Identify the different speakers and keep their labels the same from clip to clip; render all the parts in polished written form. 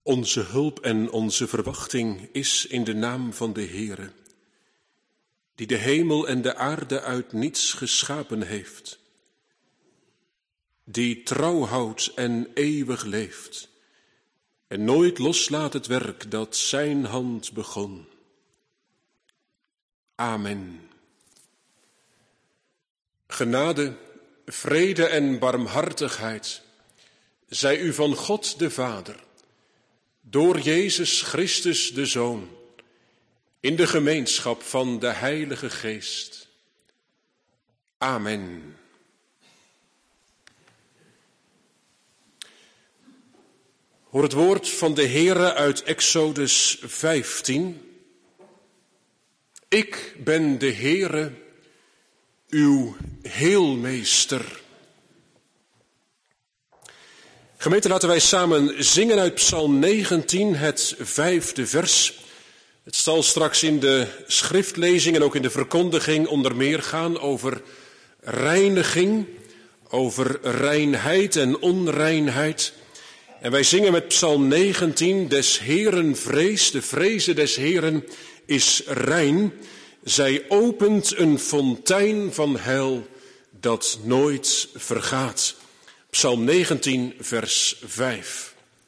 Speaker 1: Onze hulp en onze verwachting is in de naam van de Heere, die de hemel en de aarde uit niets geschapen heeft, die trouw houdt en eeuwig leeft en nooit loslaat het werk dat zijn hand begon. Amen. Genade, vrede en barmhartigheid zij u van God de Vader, door Jezus Christus de Zoon, in de gemeenschap van de Heilige Geest. Amen. Hoor het woord van de Heere uit Exodus 15. Ik ben de Heere, uw heelmeester. Gemeente, laten wij samen zingen uit Psalm 19, het 5e vers. Het zal straks in de schriftlezing en ook in de verkondiging onder meer gaan over reiniging, over reinheid en onreinheid. En wij zingen met Psalm 19, des Heeren vrees, de vreze des Heeren is rein. Zij opent een fontein van heil dat nooit vergaat. Psalm 19, vers 5.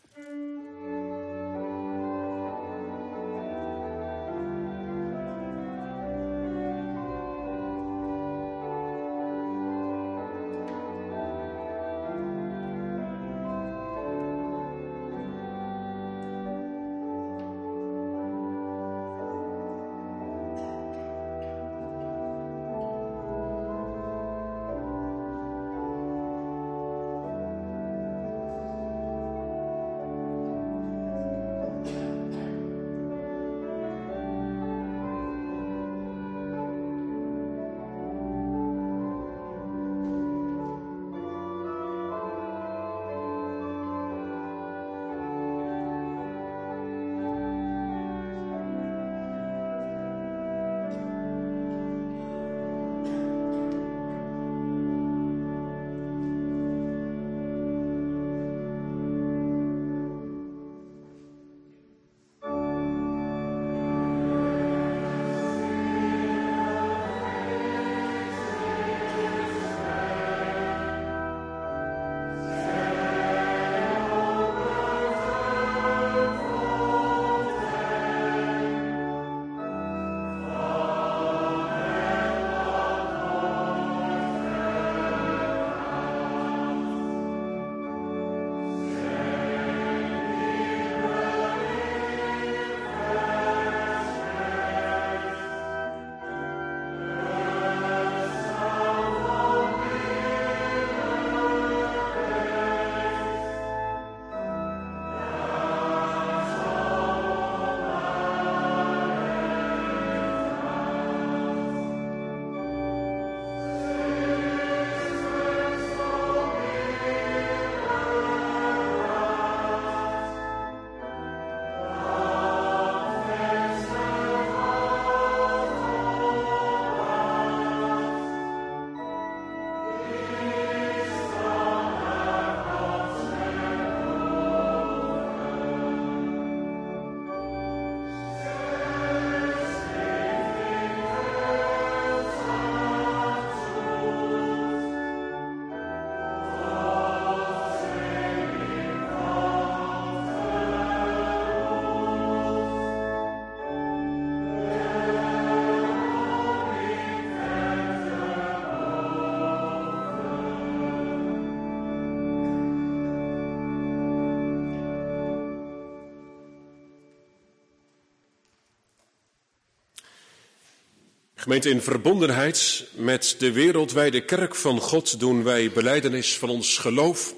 Speaker 1: Gemeente, in verbondenheid met de wereldwijde kerk van God doen wij belijdenis van ons geloof.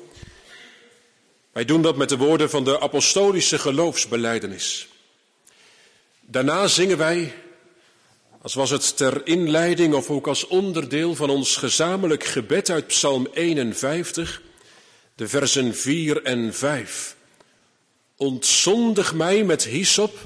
Speaker 1: Wij doen dat met de woorden van de apostolische geloofsbelijdenis. Daarna zingen wij, als was het ter inleiding of ook als onderdeel van ons gezamenlijk gebed uit Psalm 51, de versen 4 en 5. Ontzondig mij met hyssop.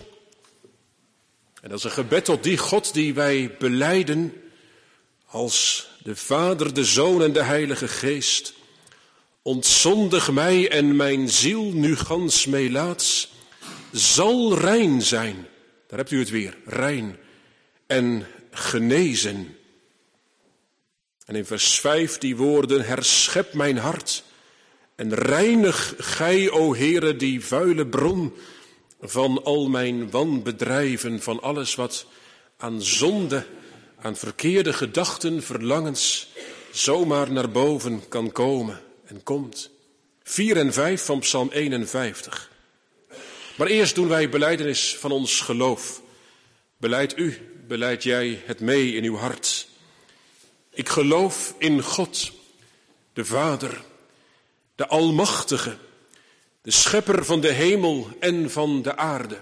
Speaker 1: En dat is een gebed tot die God die wij belijden als de Vader, de Zoon en de Heilige Geest. Ontzondig mij en mijn ziel nu gans meelaats, zal rein zijn. Daar hebt u het weer, rein en genezen. En in vers 5 die woorden, herschep mijn hart en reinig gij, o Heere, die vuile bron van al mijn wanbedrijven, van alles wat aan zonde, aan verkeerde gedachten, verlangens, zomaar naar boven kan komen en komt. 4 en 5 van Psalm 51. Maar eerst doen wij belijdenis van ons geloof. Beleid u, beleid jij het mee in uw hart. Ik geloof in God, de Vader, de Almachtige, de Schepper van de hemel en van de aarde.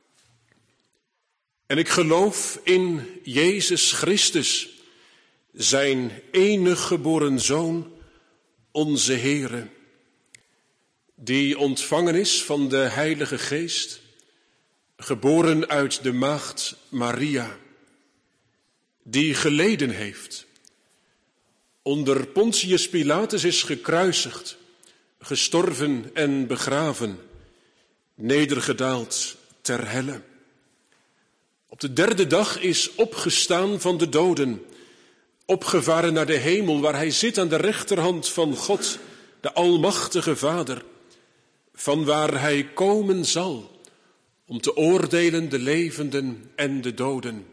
Speaker 1: En ik geloof in Jezus Christus, zijn enig geboren Zoon, onze Heere, die ontvangen is van de Heilige Geest, geboren uit de maagd Maria, die geleden heeft, onder Pontius Pilatus is gekruisigd, gestorven en begraven, nedergedaald ter helle. Op de derde dag is opgestaan van de doden, opgevaren naar de hemel, waar hij zit aan de rechterhand van God, de Almachtige Vader, vanwaar hij komen zal om te oordelen de levenden en de doden.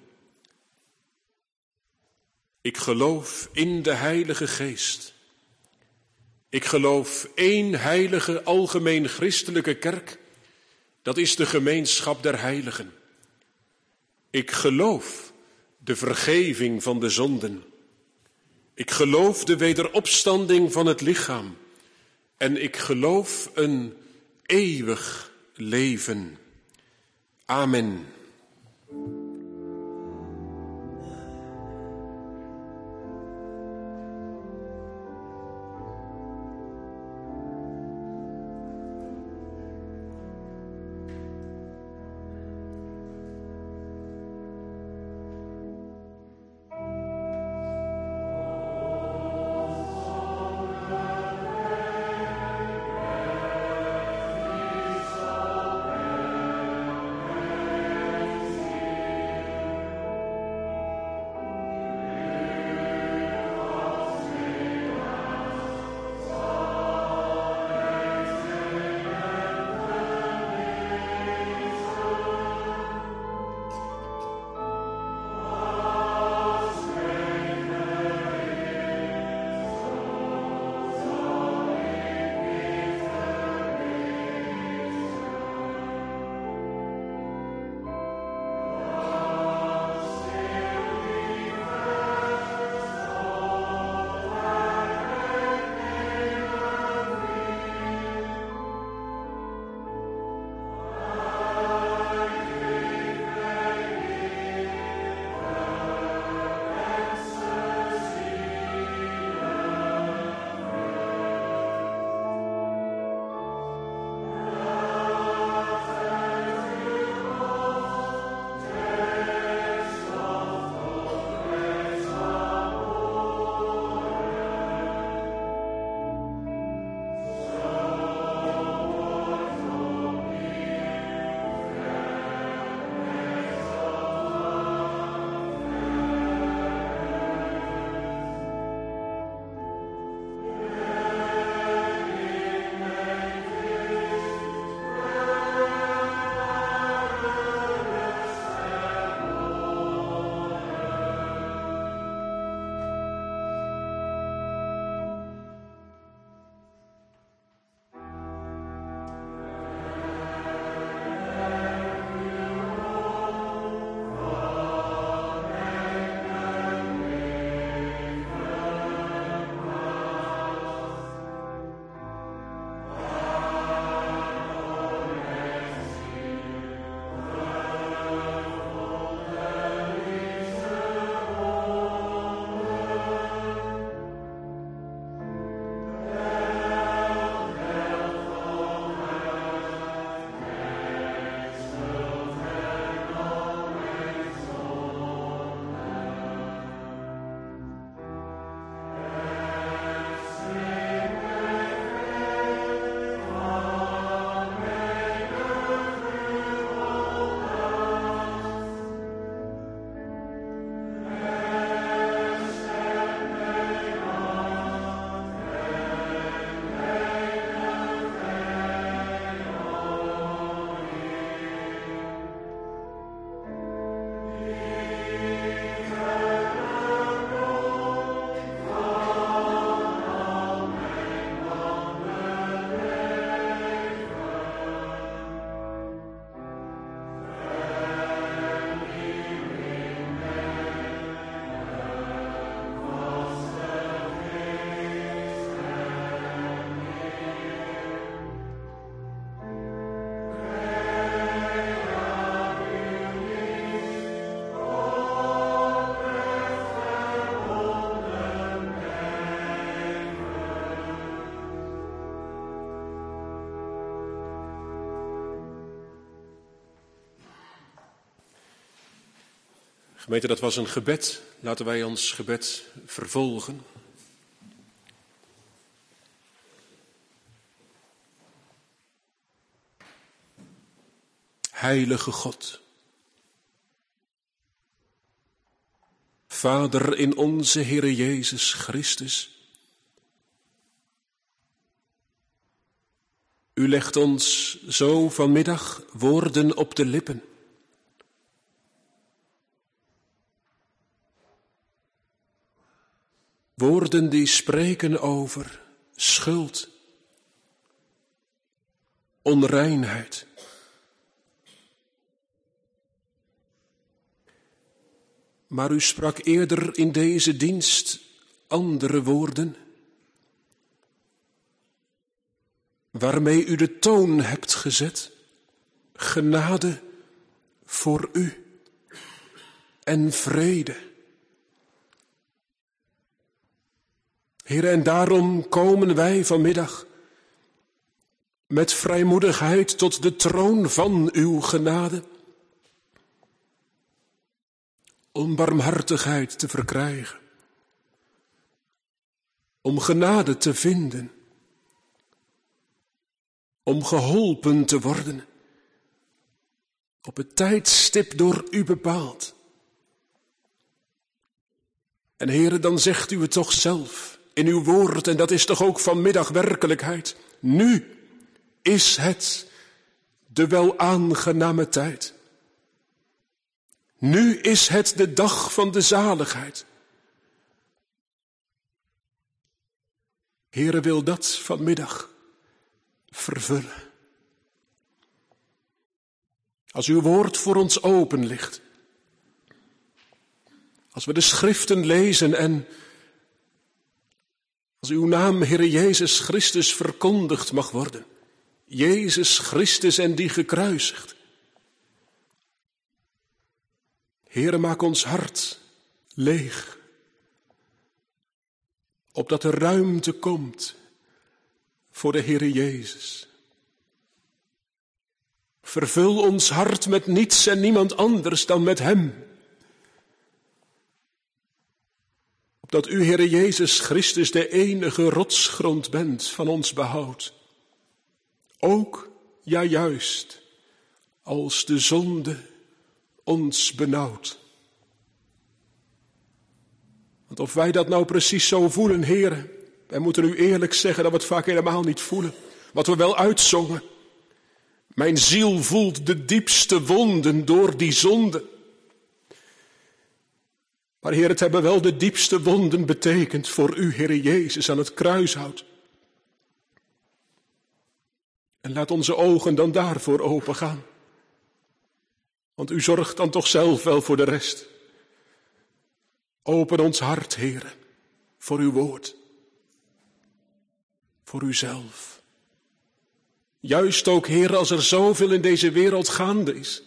Speaker 1: Ik geloof in de Heilige Geest. Ik geloof één heilige algemeen christelijke kerk, dat is de gemeenschap der heiligen. Ik geloof de vergeving van de zonden. Ik geloof de wederopstanding van het lichaam. En ik geloof een eeuwig leven. Amen. Gemeente, dat was een gebed. Laten wij ons gebed vervolgen. Heilige God, Vader in onze Heere Jezus Christus, U legt ons zo vanmiddag woorden op de lippen. Woorden die spreken over schuld, onreinheid. Maar u sprak eerder in deze dienst andere woorden, waarmee u de toon hebt gezet. Genade voor u en vrede. Heer, en daarom komen wij vanmiddag met vrijmoedigheid tot de troon van uw genade, om barmhartigheid te verkrijgen, om genade te vinden, om geholpen te worden, op het tijdstip door u bepaald. En Heere, dan zegt u het toch zelf in uw woord, en dat is toch ook vanmiddag werkelijkheid. Nu is het de welaangename tijd. Nu is het de dag van de zaligheid. Heere, wil dat vanmiddag vervullen. Als uw woord voor ons open ligt, als we de schriften lezen en als uw naam, Heere Jezus Christus, verkondigd mag worden. Jezus Christus en die gekruisigd. Heere, maak ons hart leeg, opdat er ruimte komt voor de Heere Jezus. Vervul ons hart met niets en niemand anders dan met Hem. Opdat u, Heere Jezus Christus, de enige rotsgrond bent van ons behoud. Ook, ja juist, als de zonde ons benauwt. Want of wij dat nou precies zo voelen, Heere, wij moeten u eerlijk zeggen dat we het vaak helemaal niet voelen. Wat we wel uitzongen. Mijn ziel voelt de diepste wonden door die zonde. Maar Heer, het hebben wel de diepste wonden betekend voor u, Heere Jezus, aan het kruishout. En laat onze ogen dan daarvoor opengaan. Want u zorgt dan toch zelf wel voor de rest. Open ons hart, Heere, voor uw woord. Voor uzelf. Juist ook, Heere, als er zoveel in deze wereld gaande is.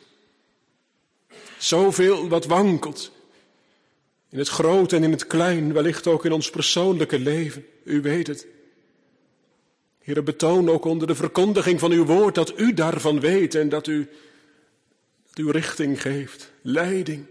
Speaker 1: Zoveel wat wankelt. In het groot en in het klein, wellicht ook in ons persoonlijke leven. U weet het. Heere, betoon ook onder de verkondiging van uw woord dat u daarvan weet en dat u richting geeft, leiding.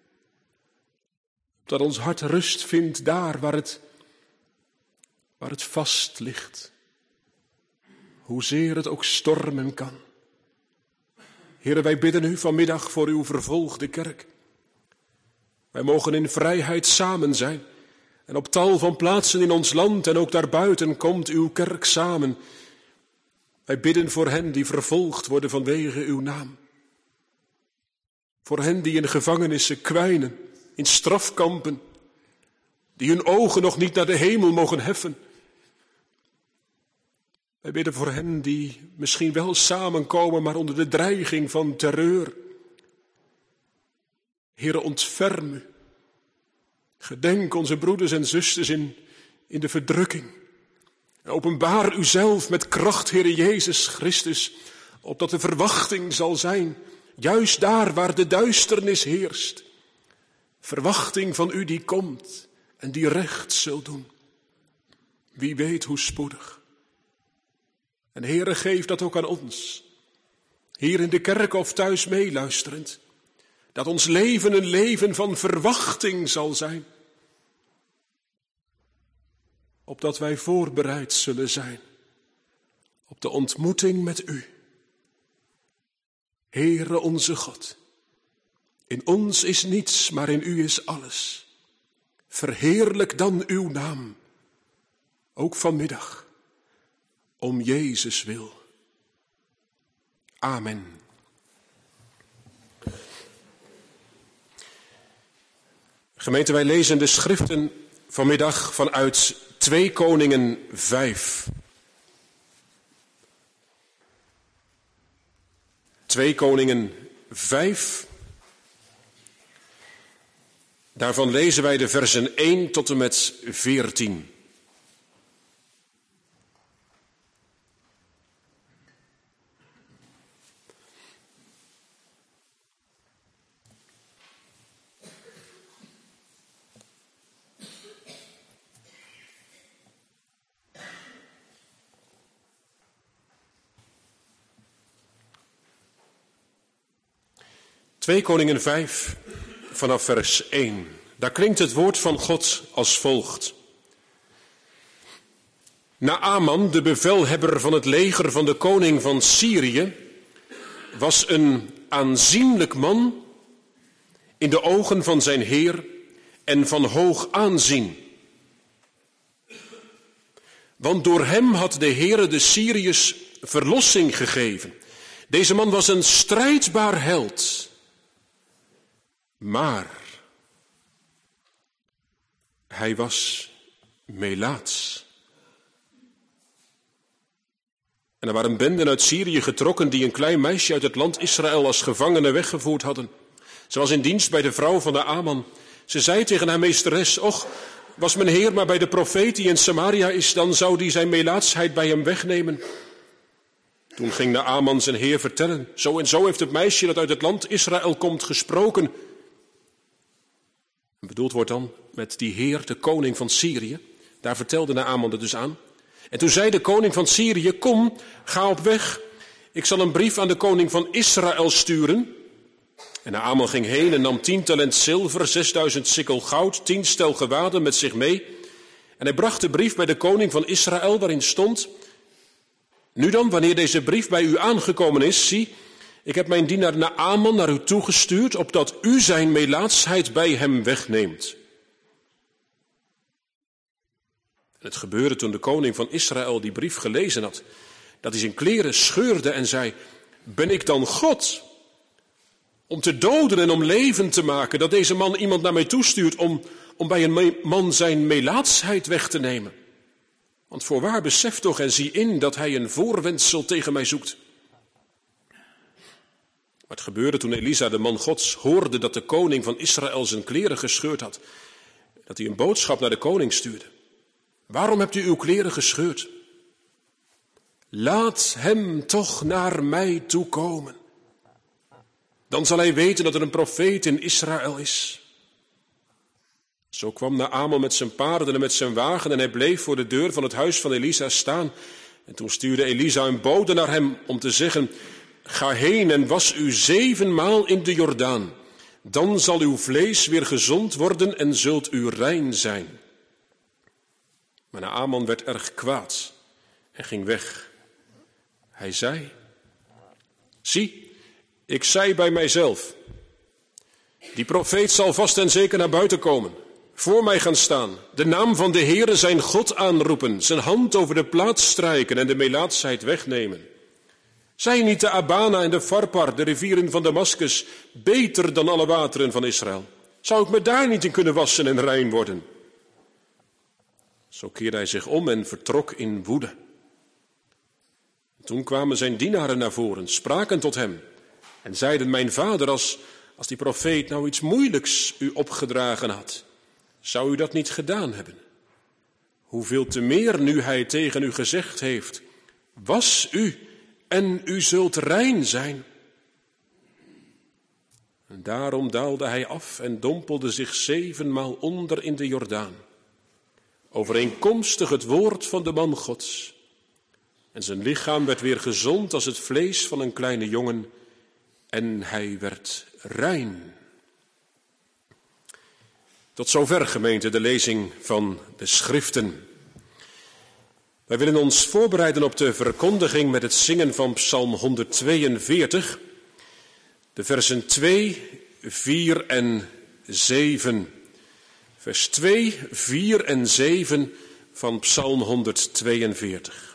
Speaker 1: Dat ons hart rust vindt daar waar het vast ligt. Hoezeer het ook stormen kan. Heere, wij bidden u vanmiddag voor uw vervolgde kerk. Wij mogen in vrijheid samen zijn. En op tal van plaatsen in ons land en ook daarbuiten komt uw kerk samen. Wij bidden voor hen die vervolgd worden vanwege uw naam. Voor hen die in gevangenissen kwijnen, in strafkampen. Die hun ogen nog niet naar de hemel mogen heffen. Wij bidden voor hen die misschien wel samenkomen, maar onder de dreiging van terreur. Heere, ontferm u. Gedenk onze broeders en zusters in de verdrukking. En openbaar uzelf met kracht, Heere Jezus Christus, opdat de verwachting zal zijn, juist daar waar de duisternis heerst. Verwachting van u die komt en die recht zult doen. Wie weet hoe spoedig. En Heere, geef dat ook aan ons. Hier in de kerk of thuis meeluisterend. Dat ons leven een leven van verwachting zal zijn. Opdat wij voorbereid zullen zijn op de ontmoeting met u. Heere onze God, in ons is niets, maar in u is alles. Verheerlijk dan uw naam, ook vanmiddag, om Jezus wil. Amen. Gemeente, wij lezen de schriften vanmiddag vanuit 2 Koningen 5. 2 Koningen 5. Daarvan lezen wij de versen 1 tot en met 14. Twee Koningen 5, vanaf vers 1. Daar klinkt het woord van God als volgt. Naaman, de bevelhebber van het leger van de koning van Syrië, was een aanzienlijk man in de ogen van zijn heer en van hoog aanzien. Want door hem had de Heere de Syriërs verlossing gegeven. Deze man was een strijdbaar held. Maar hij was melaats. En er waren benden uit Syrië getrokken die een klein meisje uit het land Israël als gevangene weggevoerd hadden. Ze was in dienst bij de vrouw van Naaman. Ze zei tegen haar meesteres, och, was mijn heer maar bij de profeet die in Samaria is, dan zou die zijn melaatsheid bij hem wegnemen. Toen ging Naaman zijn heer vertellen, zo en zo heeft het meisje dat uit het land Israël komt gesproken. Bedoeld wordt dan met die heer, de koning van Syrië. Daar vertelde Naaman het dus aan. En toen zei de koning van Syrië, kom, ga op weg. Ik zal een brief aan de koning van Israël sturen. En Naaman ging heen en nam 10 talent zilver, 6000 sikkel goud, 10 stel gewaden met zich mee. En hij bracht de brief bij de koning van Israël, waarin stond, nu dan, wanneer deze brief bij u aangekomen is, zie, ik heb mijn dienaar Naaman naar u toegestuurd, opdat u zijn melaatsheid bij hem wegneemt. En het gebeurde toen de koning van Israël die brief gelezen had, dat hij zijn kleren scheurde en zei, ben ik dan God om te doden en om levend te maken, dat deze man iemand naar mij toestuurt om bij een man zijn melaatsheid weg te nemen? Want voorwaar besef toch en zie in dat hij een voorwendsel tegen mij zoekt. Maar het gebeurde toen Elisa, de man Gods, hoorde dat de koning van Israël zijn kleren gescheurd had, dat hij een boodschap naar de koning stuurde. Waarom hebt u uw kleren gescheurd? Laat hem toch naar mij toe komen. Dan zal hij weten dat er een profeet in Israël is. Zo kwam Naaman met zijn paarden en met zijn wagen en hij bleef voor de deur van het huis van Elisa staan. En toen stuurde Elisa een bode naar hem om te zeggen, ga heen en was u 7 maal in de Jordaan. Dan zal uw vlees weer gezond worden en zult u rein zijn. Maar Naaman werd erg kwaad en ging weg. Hij zei, zie, ik zei bij mijzelf, die profeet zal vast en zeker naar buiten komen, voor mij gaan staan, de naam van de Heere zijn God aanroepen, zijn hand over de plaats strijken en de melaatsheid wegnemen. Zijn niet de Abana en de Farpar, de rivieren van Damascus, beter dan alle wateren van Israël? Zou ik me daar niet in kunnen wassen en rein worden? Zo keerde hij zich om en vertrok in woede. Toen kwamen zijn dienaren naar voren, spraken tot hem en zeiden, mijn vader, als die profeet nou iets moeilijks u opgedragen had, zou u dat niet gedaan hebben? Hoeveel te meer nu hij tegen u gezegd heeft, was u en u zult rein zijn. En daarom daalde hij af en dompelde zich 7 maal onder in de Jordaan, overeenkomstig het woord van de man Gods. En zijn lichaam werd weer gezond als het vlees van een kleine jongen en hij werd rein. Tot zover, gemeente, de lezing van de Schriften. Wij willen ons voorbereiden op de verkondiging met het zingen van Psalm 142, de versen 2, 4 en 7. Vers 2, 4 en 7 van Psalm 142.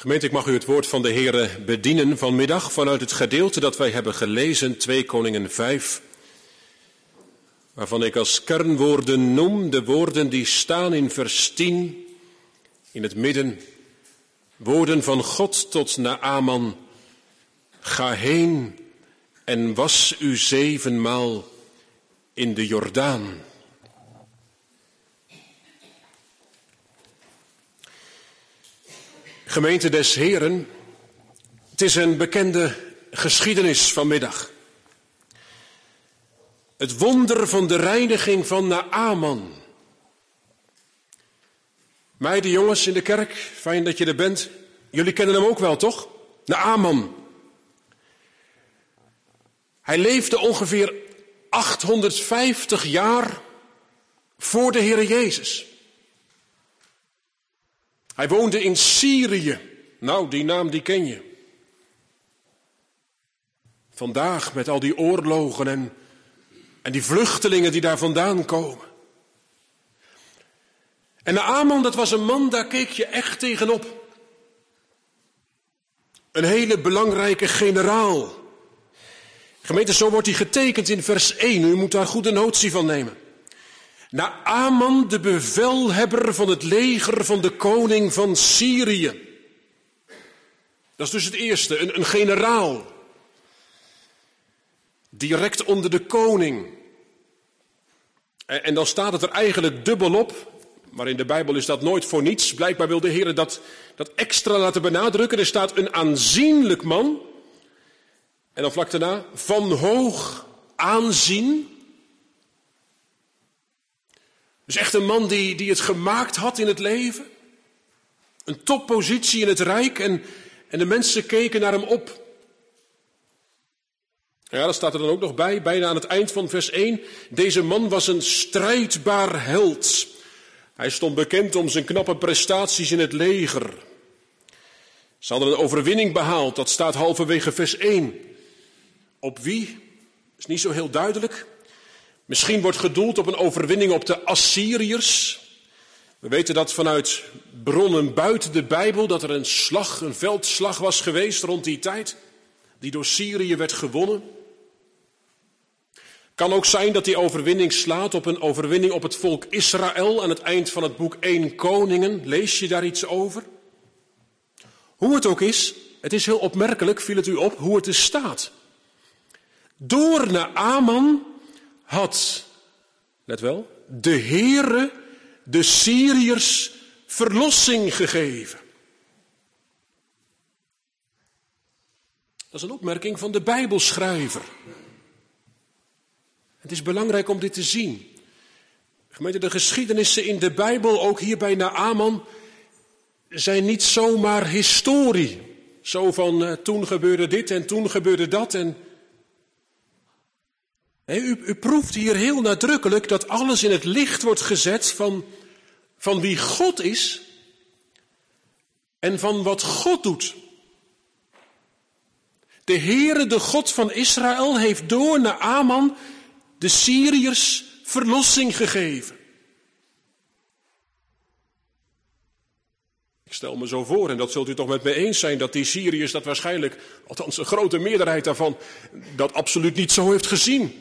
Speaker 1: Gemeente, ik mag u het woord van de Heere bedienen vanmiddag vanuit het gedeelte dat wij hebben gelezen, 2 Koningen 5, waarvan ik als kernwoorden noem de woorden die staan in vers 10, in het midden, woorden van God tot Naaman: ga heen en was u 7 maal in de Jordaan. Gemeente des Heren, het is een bekende geschiedenis vanmiddag. Het wonder van de reiniging van Naaman. Meiden, jongens in de kerk, fijn dat je er bent. Jullie kennen hem ook wel, toch? Naaman. Hij leefde ongeveer 850 jaar voor de Heere Jezus. Hij woonde in Syrië. Nou, die naam die ken je. Vandaag met al die oorlogen en die vluchtelingen die daar vandaan komen. En Naaman, dat was een man, daar keek je echt tegenop. Een hele belangrijke generaal. Gemeente, zo wordt hij getekend in vers 1. U moet daar goed een notitie van nemen. Naaman, de bevelhebber van het leger van de koning van Syrië. Dat is dus het eerste, een generaal. Direct onder de koning. En dan staat het er eigenlijk dubbelop. Maar in de Bijbel is dat nooit voor niets. Blijkbaar wil de Heer dat extra laten benadrukken. Er staat een aanzienlijk man. En dan vlak daarna, van hoog aanzien. Dus echt een man die het gemaakt had in het leven. Een toppositie in het rijk en de mensen keken naar hem op. Ja, dat staat er dan ook nog bij, bijna aan het eind van vers 1. Deze man was een strijdbaar held. Hij stond bekend om zijn knappe prestaties in het leger. Ze hadden een overwinning behaald, dat staat halverwege vers 1. Op wie? Is niet zo heel duidelijk. Misschien wordt gedoeld op een overwinning op de Assyriërs. We weten dat vanuit bronnen buiten de Bijbel, dat er een veldslag was geweest rond die tijd, die door Syrië werd gewonnen. Kan ook zijn dat die overwinning slaat op een overwinning op het volk Israël aan het eind van het boek 1 Koningen. Lees je daar iets over? Hoe het ook is, het is heel opmerkelijk, viel het u op, hoe het er staat. Door Naaman had, let wel, de Heere de Syriërs verlossing gegeven. Dat is een opmerking van de Bijbelschrijver. Het is belangrijk om dit te zien. Gemeente, de geschiedenissen in de Bijbel, ook hier bij Naaman, zijn niet zomaar historie. Zo van toen gebeurde dit en toen gebeurde dat. U proeft hier heel nadrukkelijk dat alles in het licht wordt gezet van wie God is en van wat God doet. De Heere, de God van Israël, heeft door Naaman de Syriërs verlossing gegeven. Ik stel me zo voor, en dat zult u toch met me eens zijn, dat die Syriërs dat waarschijnlijk, althans een grote meerderheid daarvan, dat absoluut niet zo heeft gezien.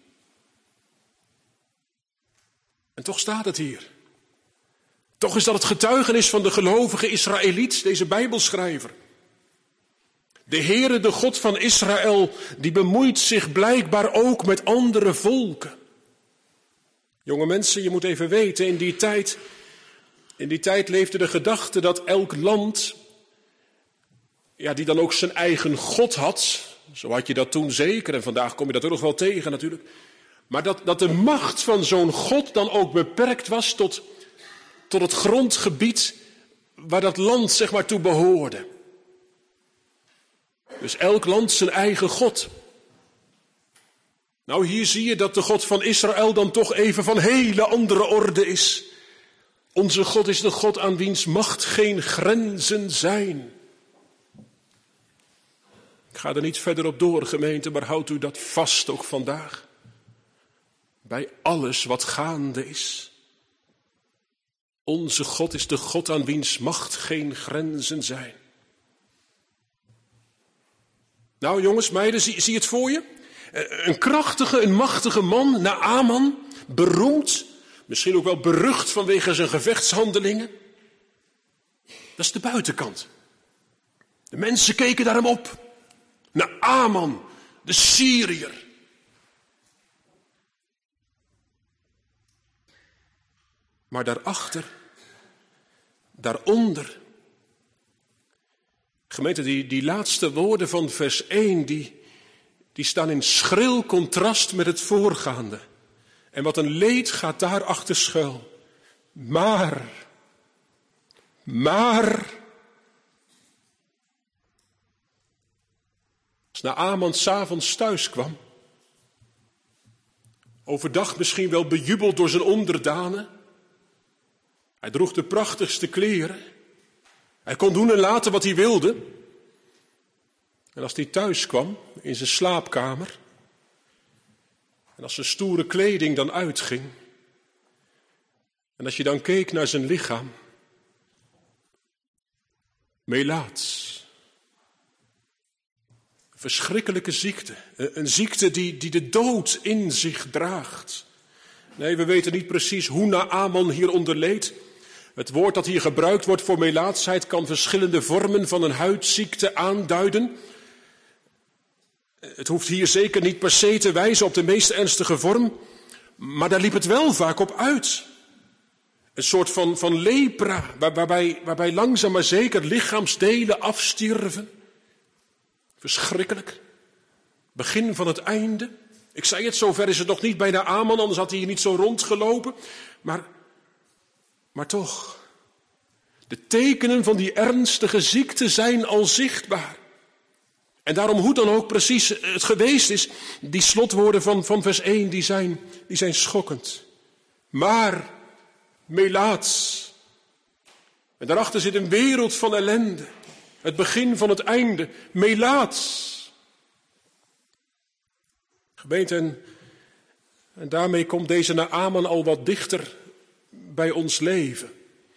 Speaker 1: En toch staat het hier. Toch is dat het getuigenis van de gelovige Israëliet, deze Bijbelschrijver. De Heere, de God van Israël, die bemoeit zich blijkbaar ook met andere volken. Jonge mensen, je moet even weten, in die tijd leefde de gedachte dat elk land, die dan ook zijn eigen God had. Zo had je dat toen zeker, en vandaag kom je dat ook nog wel tegen natuurlijk. Maar dat de macht van zo'n God dan ook beperkt was tot het grondgebied waar dat land zeg maar toe behoorde. Dus elk land zijn eigen God. Nou, hier zie je dat de God van Israël dan toch even van hele andere orde is. Onze God is de God aan wiens macht geen grenzen zijn. Ik ga er niet verder op door, gemeente, maar houdt u dat vast ook vandaag. Bij alles wat gaande is. Onze God is de God aan wiens macht geen grenzen zijn. Nou jongens, meiden, zie je het voor je? Een krachtige, een machtige man, Naaman, beroemd, misschien ook wel berucht vanwege zijn gevechtshandelingen. Dat is de buitenkant. De mensen keken naar hem op. Naaman, de Syriër. Maar daarachter, daaronder, gemeente, die laatste woorden van vers 1, die staan in schril contrast met het voorgaande. En wat een leed gaat daarachter schuil. Maar, als Naaman 's avonds thuis kwam, overdag misschien wel bejubeld door zijn onderdanen, hij droeg de prachtigste kleren, hij kon doen en laten wat hij wilde. En als hij thuis kwam, in zijn slaapkamer, en als zijn stoere kleding dan uitging, en als je dan keek naar zijn lichaam, melaats. Een verschrikkelijke ziekte, een ziekte die de dood in zich draagt. Nee, we weten niet precies hoe Naaman hieronder leed. Het woord dat hier gebruikt wordt voor melaatsheid kan verschillende vormen van een huidziekte aanduiden. Het hoeft hier zeker niet per se te wijzen op de meest ernstige vorm, maar daar liep het wel vaak op uit. Een soort van lepra, waarbij langzaam maar zeker lichaamsdelen afstierven. Verschrikkelijk. Begin van het einde. Ik zei het, zover is het nog niet bij Naaman, anders had hij hier niet zo rondgelopen. Maar toch, de tekenen van die ernstige ziekte zijn al zichtbaar. En daarom, hoe dan ook precies het geweest is, die slotwoorden van vers 1, die zijn schokkend. Maar, melaats. En daarachter zit een wereld van ellende. Het begin van het einde, melaats. Gemeente, en daarmee komt deze Naaman al wat dichter bij ons leven.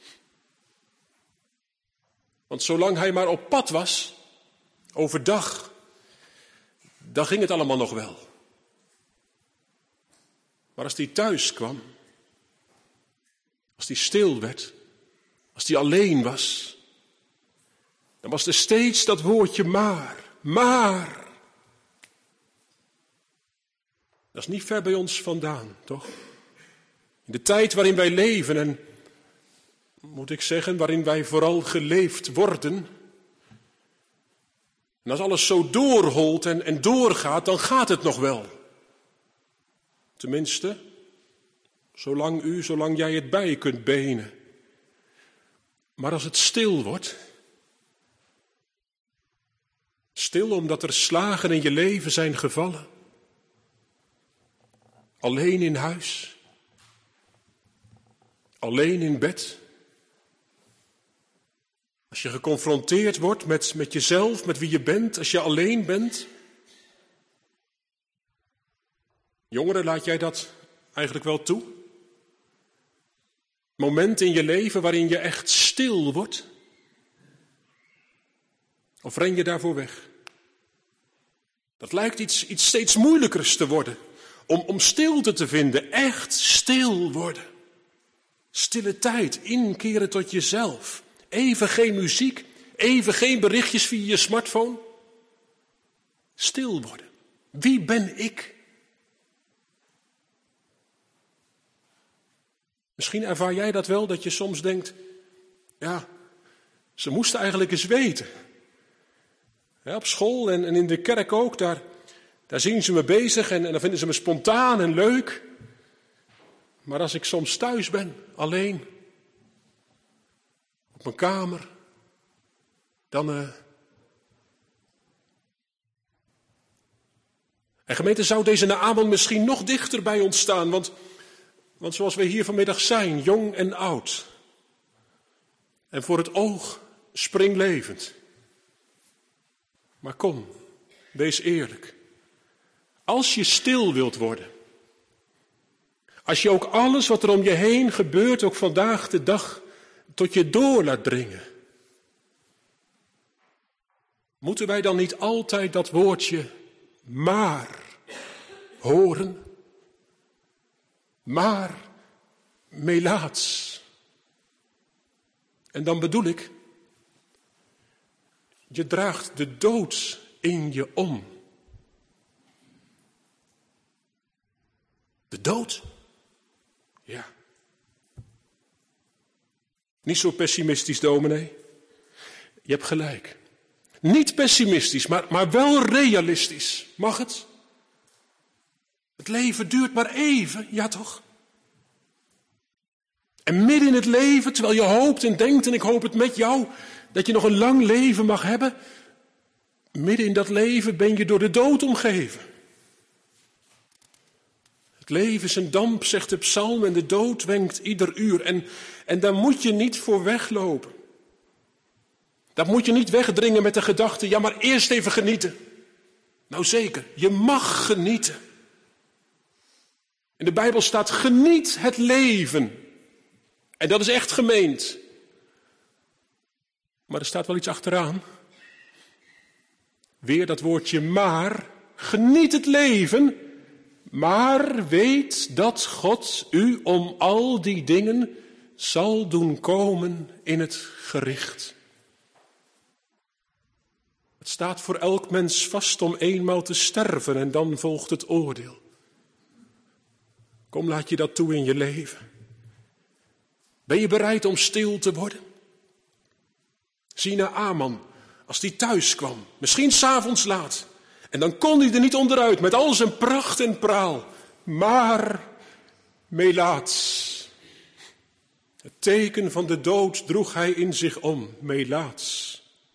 Speaker 1: Want zolang hij maar op pad was, overdag, dan ging het allemaal nog wel. Maar als hij thuis kwam, als hij stil werd, als hij alleen was, dan was er steeds dat woordje maar. Dat is niet ver bij ons vandaan, toch? In de tijd waarin wij leven en, moet ik zeggen, waarin wij vooral geleefd worden. En als alles zo doorholt en doorgaat, dan gaat het nog wel. Tenminste, zolang jij het bij kunt benen. Maar als het stil wordt, stil omdat er slagen in je leven zijn gevallen, alleen in huis, alleen in bed. Als je geconfronteerd wordt met jezelf, met wie je bent, als je alleen bent. Jongeren, laat jij dat eigenlijk wel toe? Moment in je leven waarin je echt stil wordt? Of ren je daarvoor weg? Dat lijkt iets steeds moeilijkers te worden. Om stilte te vinden, echt stil worden. Stille tijd, inkeren tot jezelf. Even geen muziek, even geen berichtjes via je smartphone. Stil worden. Wie ben ik? Misschien ervaar jij dat wel, dat je soms denkt, ja, ze moesten eigenlijk eens weten. Ja, op school en in de kerk ook, daar zien ze me bezig en dan vinden ze me spontaan en leuk. Maar als ik soms thuis ben, alleen, op mijn kamer, dan... En gemeente, zou deze Naaman misschien nog dichter bij ons staan, want zoals we hier vanmiddag zijn, jong en oud. En voor het oog springlevend. Maar kom, wees eerlijk. Als je stil wilt worden. Als je ook alles wat er om je heen gebeurt, ook vandaag de dag, tot je door laat dringen. Moeten wij dan niet altijd dat woordje maar horen? Maar melaats. En dan bedoel ik, je draagt de dood in je om. De dood? Ja. Niet zo pessimistisch, dominee. Je hebt gelijk. Niet pessimistisch, maar wel realistisch. Mag het? Het leven duurt maar even, ja toch? En midden in het leven, terwijl je hoopt en denkt, en ik hoop het met jou, dat je nog een lang leven mag hebben, midden in dat leven ben je door de dood omgeven. Het leven is een damp, zegt de psalm, en de dood wenkt ieder uur. En daar moet je niet voor weglopen. Dat moet je niet wegdringen met de gedachte, ja maar eerst even genieten. Nou zeker, je mag genieten. In de Bijbel staat, geniet het leven. En dat is echt gemeend. Maar er staat wel iets achteraan. Weer dat woordje maar. Geniet het leven, maar weet dat God u om al die dingen zal doen komen in het gericht. Het staat voor elk mens vast om eenmaal te sterven en dan volgt het oordeel. Kom, laat je dat toe in je leven. Ben je bereid om stil te worden? Zie naar Aman, als die thuis kwam, misschien 's avonds laat. En dan kon hij er niet onderuit met al zijn pracht en praal. Maar melaats. Het teken van de dood droeg hij in zich om, melaats.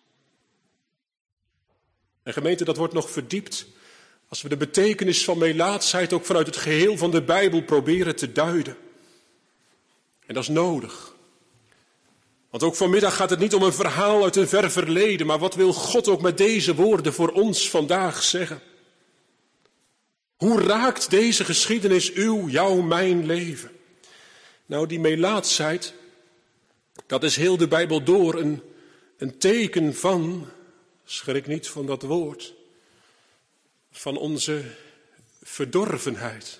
Speaker 1: En gemeente, dat wordt nog verdiept als we de betekenis van melaatsheid ook vanuit het geheel van de Bijbel proberen te duiden. En dat is nodig. Want ook vanmiddag gaat het niet om een verhaal uit een ver verleden, maar wat wil God ook met deze woorden voor ons vandaag zeggen? Hoe raakt deze geschiedenis jou, mijn leven? Nou, die melaatsheid, dat is heel de Bijbel door een teken van, schrik niet van dat woord, van onze verdorvenheid.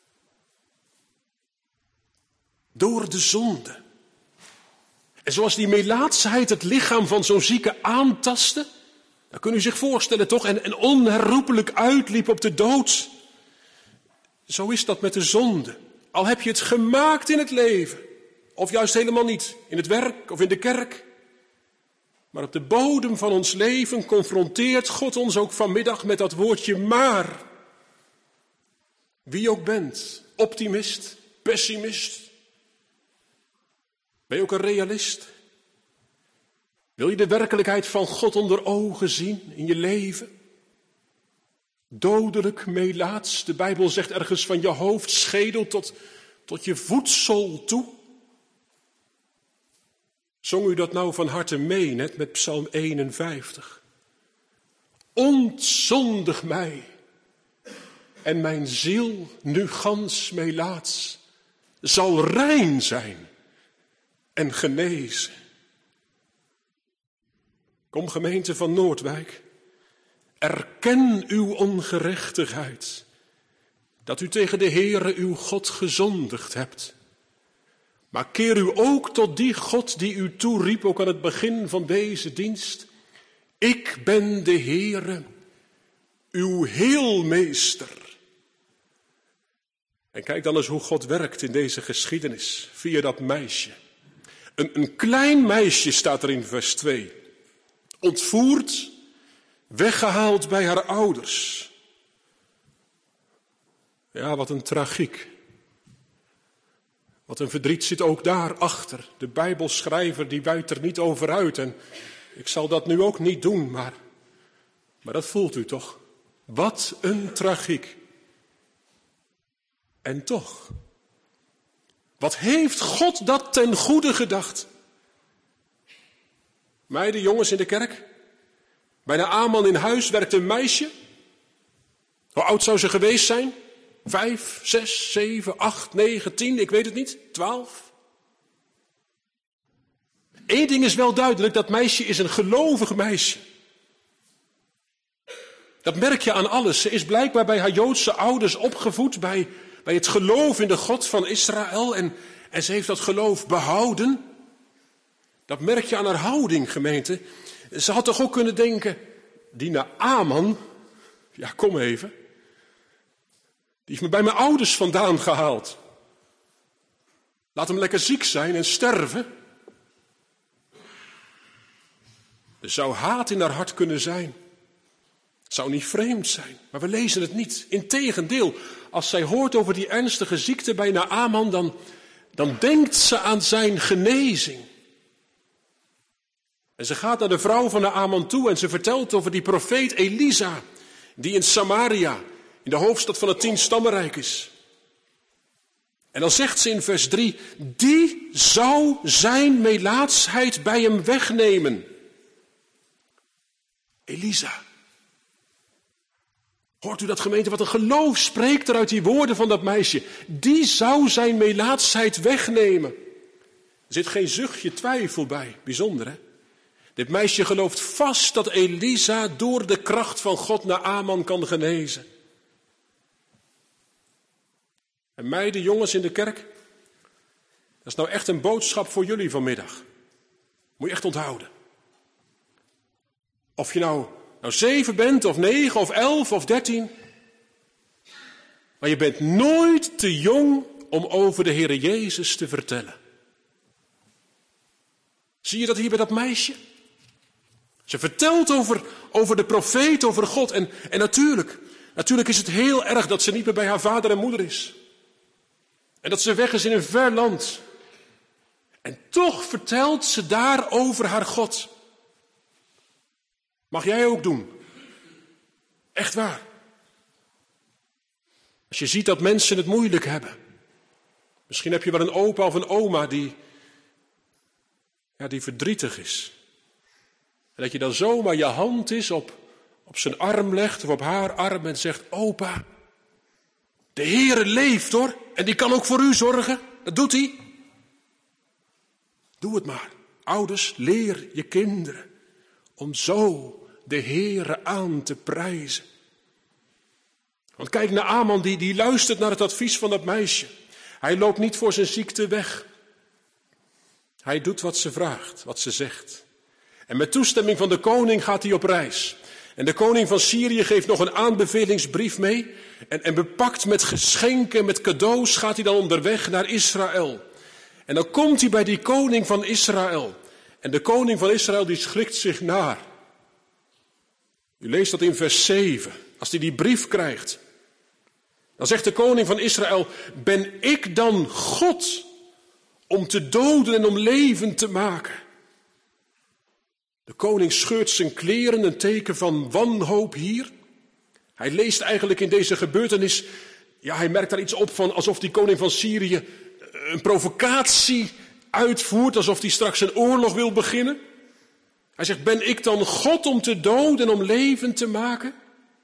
Speaker 1: Door de zonde. En zoals die melaatsheid het lichaam van zo'n zieke aantastte, dan kunt u zich voorstellen toch, en onherroepelijk uitliep op de dood. Zo is dat met de zonde. Al heb je het gemaakt in het leven, of juist helemaal niet, in het werk of in de kerk. Maar op de bodem van ons leven confronteert God ons ook vanmiddag met dat woordje maar. Wie je ook bent, optimist, pessimist. Ben je ook een realist? Wil je de werkelijkheid van God onder ogen zien in je leven? Dodelijk melaats, de Bijbel zegt ergens van je hoofdschedel tot je voetzool toe. Zong u dat nou van harte mee, net met Psalm 51? Ontzondig mij en mijn ziel nu gans melaats zal rein zijn en genezen. Kom gemeente van Noordwijk, erken uw ongerechtigheid, dat u tegen de Heere uw God gezondigd hebt. Maar keer u ook tot die God die u toeriep, ook aan het begin van deze dienst. Ik ben de Heere, uw heelmeester. En kijk dan eens hoe God werkt in deze geschiedenis, via dat meisje. Een klein meisje staat er in vers 2. Ontvoerd, weggehaald bij haar ouders. Ja, wat een tragiek. Wat een verdriet zit ook daarachter. De Bijbelschrijver die wijdt er niet over uit. En ik zal dat nu ook niet doen, maar dat voelt u toch? Wat een tragiek. En toch, wat heeft God dat ten goede gedacht? Meiden, jongens in de kerk. Bij de Aman in huis werkt een meisje. Hoe oud zou ze geweest zijn? 5, 6, 7, 8, 9, 10, ik weet het niet, 12. Eén ding is wel duidelijk, dat meisje is een gelovig meisje. Dat merk je aan alles. Ze is blijkbaar bij haar Joodse ouders opgevoed bij het geloof in de God van Israël. En ze heeft dat geloof behouden. Dat merk je aan haar houding, gemeente. Ze had toch ook kunnen denken, die Naaman, ja kom even. Die heeft me bij mijn ouders vandaan gehaald. Laat hem lekker ziek zijn en sterven. Er zou haat in haar hart kunnen zijn. Het zou niet vreemd zijn, maar we lezen het niet. Integendeel, als zij hoort over die ernstige ziekte bij Naaman, dan denkt ze aan zijn genezing. En ze gaat naar de vrouw van Naaman toe en ze vertelt over die profeet Elisa, die in Samaria, in de hoofdstad van het 10 stammenrijk is. En dan zegt ze in vers 3, die zou zijn melaatsheid bij hem wegnemen. Elisa. Hoort u dat, gemeente? Wat een geloof spreekt er uit die woorden van dat meisje. Die zou zijn melaatsheid wegnemen. Er zit geen zuchtje twijfel bij. Bijzonder, hè? Dit meisje gelooft vast dat Elisa door de kracht van God Naaman kan genezen. En meiden, jongens in de kerk, dat is nou echt een boodschap voor jullie vanmiddag. Moet je echt onthouden. Of je nou 7 bent, of 9, of 11, of 13. Maar je bent nooit te jong om over de Heere Jezus te vertellen. Zie je dat hier bij dat meisje? Ze vertelt over de profeet, over God. En natuurlijk is het heel erg dat ze niet meer bij haar vader en moeder is. En dat ze weg is in een ver land. En toch vertelt ze daar over haar God. Mag jij ook doen. Echt waar. Als je ziet dat mensen het moeilijk hebben. Misschien heb je wel een opa of een oma die verdrietig is. En dat je dan zomaar je hand is op zijn arm legt of op haar arm en zegt, opa, de Heere leeft hoor. En die kan ook voor u zorgen. Dat doet hij. Doe het maar. Ouders, leer je kinderen om zo de Heere aan te prijzen. Want kijk, Naaman die luistert naar het advies van dat meisje. Hij loopt niet voor zijn ziekte weg. Hij doet wat ze vraagt, wat ze zegt. En met toestemming van de koning gaat hij op reis. En de koning van Syrië geeft nog een aanbevelingsbrief mee. En bepakt met geschenken, met cadeaus, gaat hij dan onderweg naar Israël. En dan komt hij bij die koning van Israël. En de koning van Israël die schrikt zich naar. U leest dat in vers 7. Als hij die brief krijgt. Dan zegt de koning van Israël, ben ik dan God om te doden en om levend te maken? De koning scheurt zijn kleren, een teken van wanhoop hier. Hij leest eigenlijk in deze gebeurtenis, hij merkt daar iets op van alsof die koning van Syrië een provocatie uitvoert, alsof hij straks een oorlog wil beginnen. Hij zegt, ben ik dan God om te doden en om levend te maken?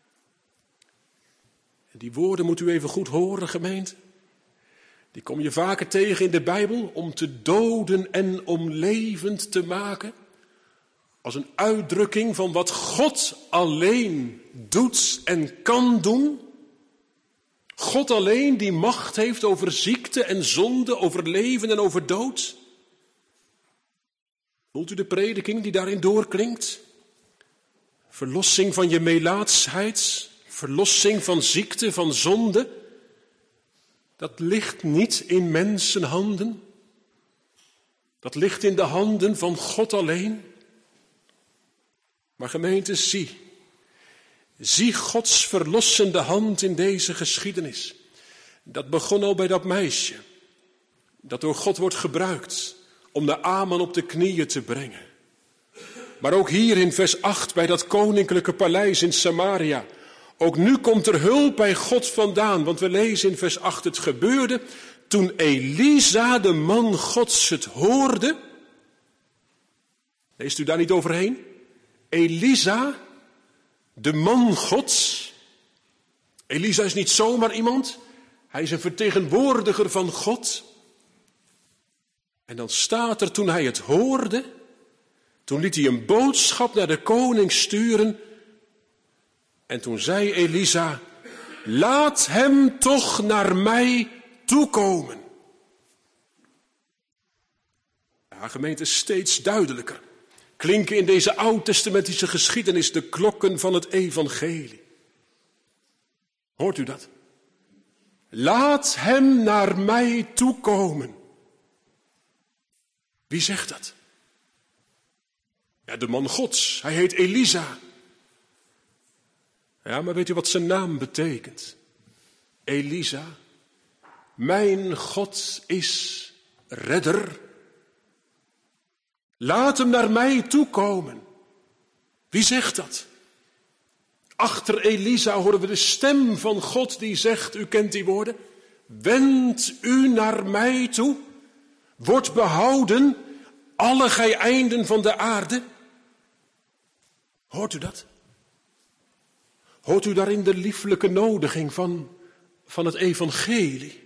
Speaker 1: En die woorden moet u even goed horen, gemeente. Die kom je vaker tegen in de Bijbel, om te doden en om levend te maken. Als een uitdrukking van wat God alleen doet en kan doen. God alleen die macht heeft over ziekte en zonde, over leven en over dood. Voelt u de prediking die daarin doorklinkt? Verlossing van je melaatsheid, verlossing van ziekte, van zonde. Dat ligt niet in mensenhanden. Dat ligt in de handen van God alleen. Maar gemeente, zie Gods verlossende hand in deze geschiedenis. Dat begon al bij dat meisje, dat door God wordt gebruikt om Naaman op de knieën te brengen. Maar ook hier in vers 8 bij dat koninklijke paleis in Samaria. Ook nu komt er hulp bij God vandaan, want we lezen in vers 8, het gebeurde toen Elisa, de man Gods, het hoorde. Leest u daar niet overheen? Elisa, de man Gods. Elisa is niet zomaar iemand. Hij is een vertegenwoordiger van God. En dan staat er, toen hij het hoorde, toen liet hij een boodschap naar de koning sturen. En toen zei Elisa, laat hem toch naar mij toekomen. Ja, gemeente, steeds duidelijker klinken in deze oud-testamentische geschiedenis de klokken van het evangelie. Hoort u dat? Laat hem naar mij toekomen. Wie zegt dat? Ja, de man Gods. Hij heet Elisa. Ja, maar weet u wat zijn naam betekent? Elisa. Mijn God is redder. Laat hem naar mij toekomen. Wie zegt dat? Achter Elisa horen we de stem van God die zegt, u kent die woorden, wend u naar mij toe, word behouden, alle gij einden van de aarde. Hoort u dat? Hoort u daarin de lieflijke nodiging van het evangelie?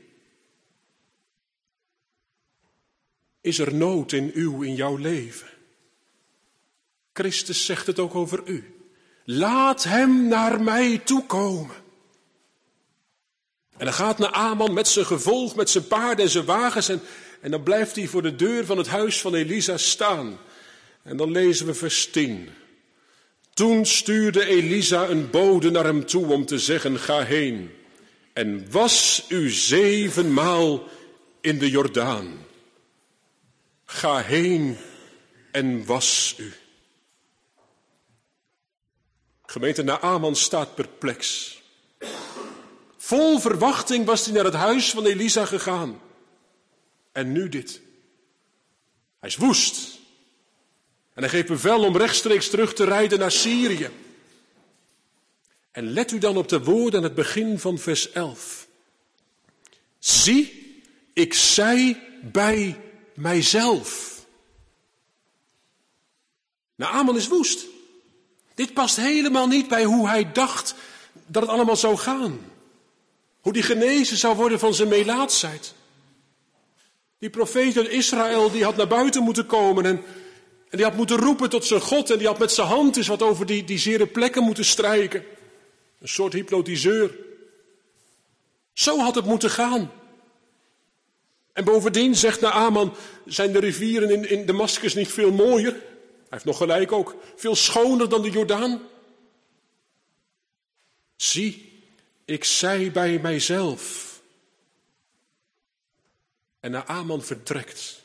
Speaker 1: Is er nood in jouw leven? Christus zegt het ook over u. Laat hem naar mij toekomen. En dan gaat Naaman met zijn gevolg, met zijn paarden en zijn wagens. En dan blijft hij voor de deur van het huis van Elisa staan. En dan lezen we vers 10. Toen stuurde Elisa een bode naar hem toe om te zeggen, ga heen. En was u 7 maal in de Jordaan. Ga heen en was u. Gemeente, Naaman staat perplex. Vol verwachting was hij naar het huis van Elisa gegaan. En nu dit. Hij is woest. En hij geeft bevel om rechtstreeks terug te rijden naar Syrië. En let u dan op de woorden aan het begin van vers 11. Zie, ik zei bij mijzelf. Naaman is woest. Dit past helemaal niet bij hoe hij dacht dat het allemaal zou gaan. Hoe die genezen zou worden van zijn melaatsheid. Die profeet uit Israël, die had naar buiten moeten komen en die had moeten roepen tot zijn God. En die had met zijn hand eens wat over die zere plekken moeten strijken. Een soort hypnotiseur. Zo had het moeten gaan. En bovendien, zegt Naaman, zijn de rivieren in Damascus niet veel mooier? Hij heeft nog gelijk ook. Veel schoner dan de Jordaan. Zie, ik zei bij mijzelf. En Naaman vertrekt.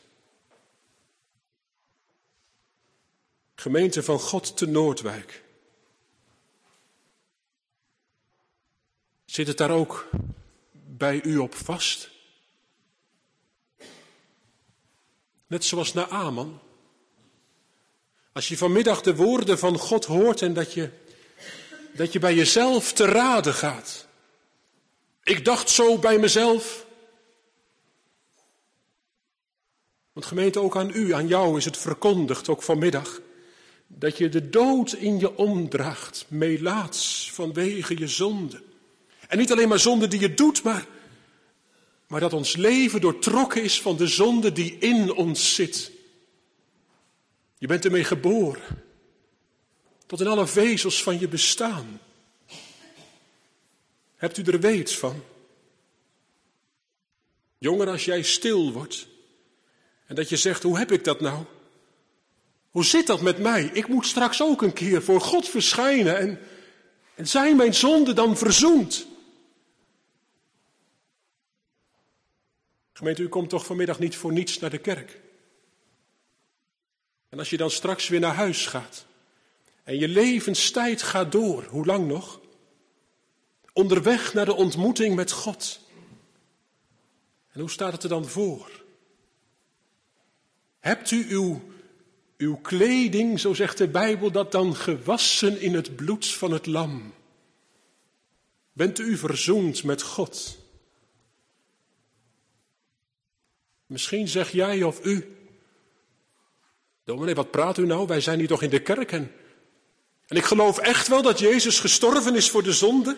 Speaker 1: Gemeente van God te Noordwijk. Zit het daar ook bij u op vast? Net zoals Naaman. Als je vanmiddag de woorden van God hoort en dat je bij jezelf te raden gaat. Ik dacht zo bij mezelf. Want gemeente, ook aan u, aan jou is het verkondigd, ook vanmiddag. Dat je de dood in je omdraagt, melaats vanwege je zonde. En niet alleen maar zonde die je doet, maar dat ons leven doortrokken is van de zonde die in ons zit. Je bent ermee geboren, tot in alle vezels van je bestaan. Hebt u er weet van? Jongen, als jij stil wordt en dat je zegt, hoe heb ik dat nou? Hoe zit dat met mij? Ik moet straks ook een keer voor God verschijnen en zijn mijn zonden dan verzoend? Gemeente, u komt toch vanmiddag niet voor niets naar de kerk? En als je dan straks weer naar huis gaat en je levenstijd gaat door, hoe lang nog? Onderweg naar de ontmoeting met God. En hoe staat het er dan voor? Hebt u uw kleding, zo zegt de Bijbel, dat dan gewassen in het bloed van het lam? Bent u verzoend met God? Misschien zeg jij of u, dominee, wat praat u nou? Wij zijn hier toch in de kerk en ik geloof echt wel dat Jezus gestorven is voor de zonde.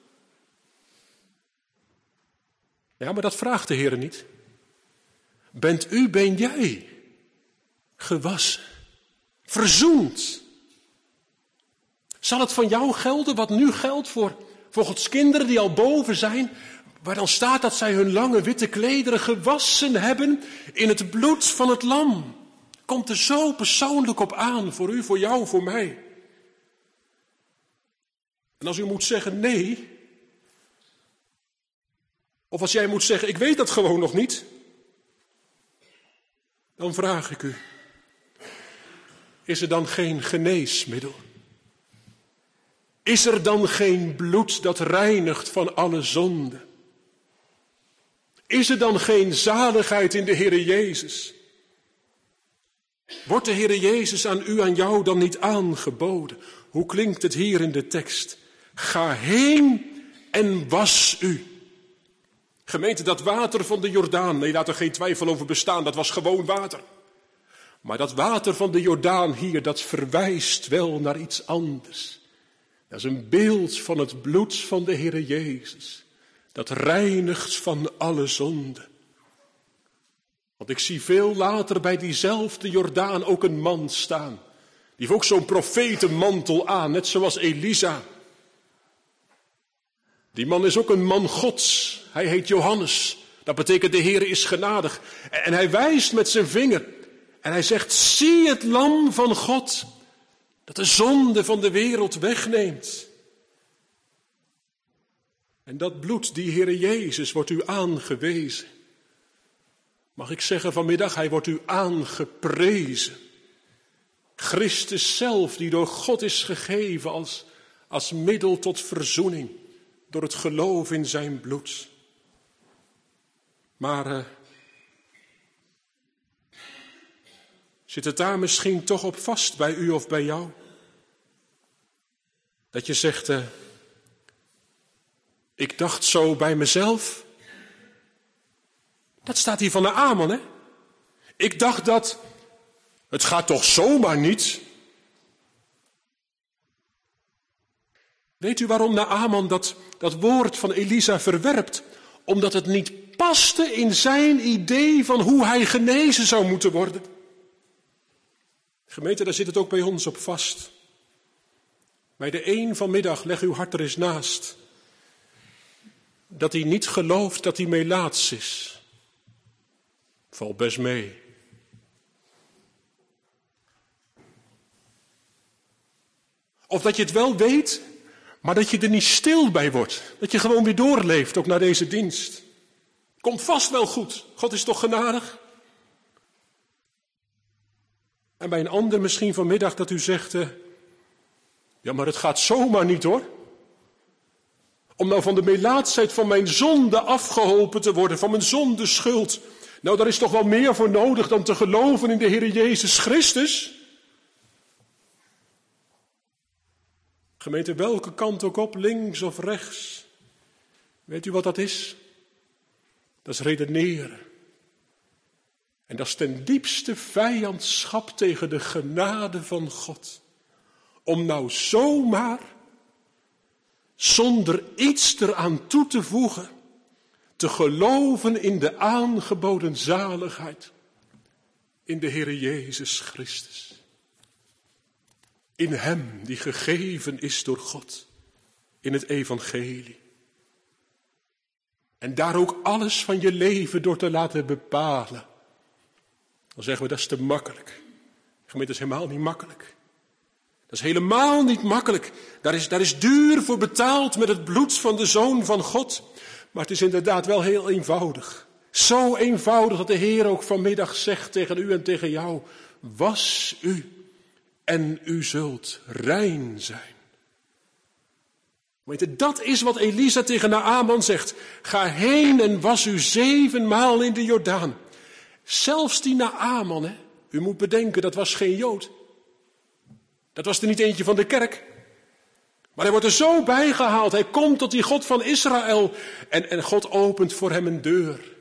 Speaker 1: Ja, maar dat vraagt de Heer niet. Ben jij gewassen, verzoend? Zal het van jou gelden wat nu geldt voor Gods kinderen die al boven zijn? Waar dan staat dat zij hun lange witte klederen gewassen hebben in het bloed van het lam. Komt er zo persoonlijk op aan voor u, voor jou, voor mij. En als u moet zeggen nee, of als jij moet zeggen ik weet dat gewoon nog niet, dan vraag ik u, is er dan geen geneesmiddel? Is er dan geen bloed dat reinigt van alle zonde? Is er dan geen zaligheid in de Heere Jezus? Wordt de Heere Jezus aan u, aan jou dan niet aangeboden? Hoe klinkt het hier in de tekst? Ga heen en was u. Gemeente, dat water van de Jordaan, nee, laat er geen twijfel over bestaan, dat was gewoon water. Maar dat water van de Jordaan hier, dat verwijst wel naar iets anders. Dat is een beeld van het bloed van de Heere Jezus. Dat reinigt van alle zonde. Want ik zie veel later bij diezelfde Jordaan ook een man staan. Die heeft ook zo'n profetenmantel aan, net zoals Elisa. Die man is ook een man Gods. Hij heet Johannes. Dat betekent de Heere is genadig. En hij wijst met zijn vinger. En hij zegt, zie het lam van God. Dat de zonde van de wereld wegneemt. En dat bloed, die Heere Jezus, wordt u aangewezen. Mag ik zeggen vanmiddag, hij wordt u aangeprezen. Christus zelf, die door God is gegeven als middel tot verzoening. Door het geloof in zijn bloed. Maar zit het daar misschien toch op vast bij u of bij jou? Dat je zegt, ik dacht zo bij mezelf. Dat staat hier van de Aman, hè? Ik dacht dat, het gaat toch zomaar niet? Weet u waarom Naaman dat woord van Elisa verwerpt? Omdat het niet paste in zijn idee van hoe hij genezen zou moeten worden. Gemeente, daar zit het ook bij ons op vast. Bij de een vanmiddag, leg uw hart er eens naast. Dat hij niet gelooft dat hij melaats is. Valt best mee. Of dat je het wel weet, maar dat je er niet stil bij wordt. Dat je gewoon weer doorleeft, ook naar deze dienst. Komt vast wel goed. God is toch genadig? En bij een ander misschien vanmiddag dat u zegt, ja, maar het gaat zomaar niet hoor. Om nou van de melaatsheid van mijn zonde afgeholpen te worden, van mijn zondeschuld. Nou, daar is toch wel meer voor nodig dan te geloven in de Heer Jezus Christus? Gemeente, welke kant ook op, links of rechts. Weet u wat dat is? Dat is redeneren. En dat is ten diepste vijandschap tegen de genade van God. Om nou zomaar, zonder iets eraan toe te voegen, te geloven in de aangeboden zaligheid. In de Heer Jezus Christus. In hem die gegeven is door God. In het evangelie. En daar ook alles van je leven door te laten bepalen. Dan zeggen we dat is te makkelijk. Gemeente, dat is helemaal niet makkelijk. Dat is helemaal niet makkelijk. Daar is duur voor betaald met het bloed van de Zoon van God. Maar het is inderdaad wel heel eenvoudig. Zo eenvoudig dat de Heer ook vanmiddag zegt tegen u en tegen jou. Was u en u zult rein zijn. Weet je, dat is wat Elisa tegen Naaman zegt. Ga heen en was u 7 maal in de Jordaan. Zelfs die Naaman, hè, u moet bedenken, dat was geen Jood. Dat was er niet eentje van de kerk. Maar hij wordt er zo bijgehaald. Hij komt tot die God van Israël. En God opent voor hem een deur.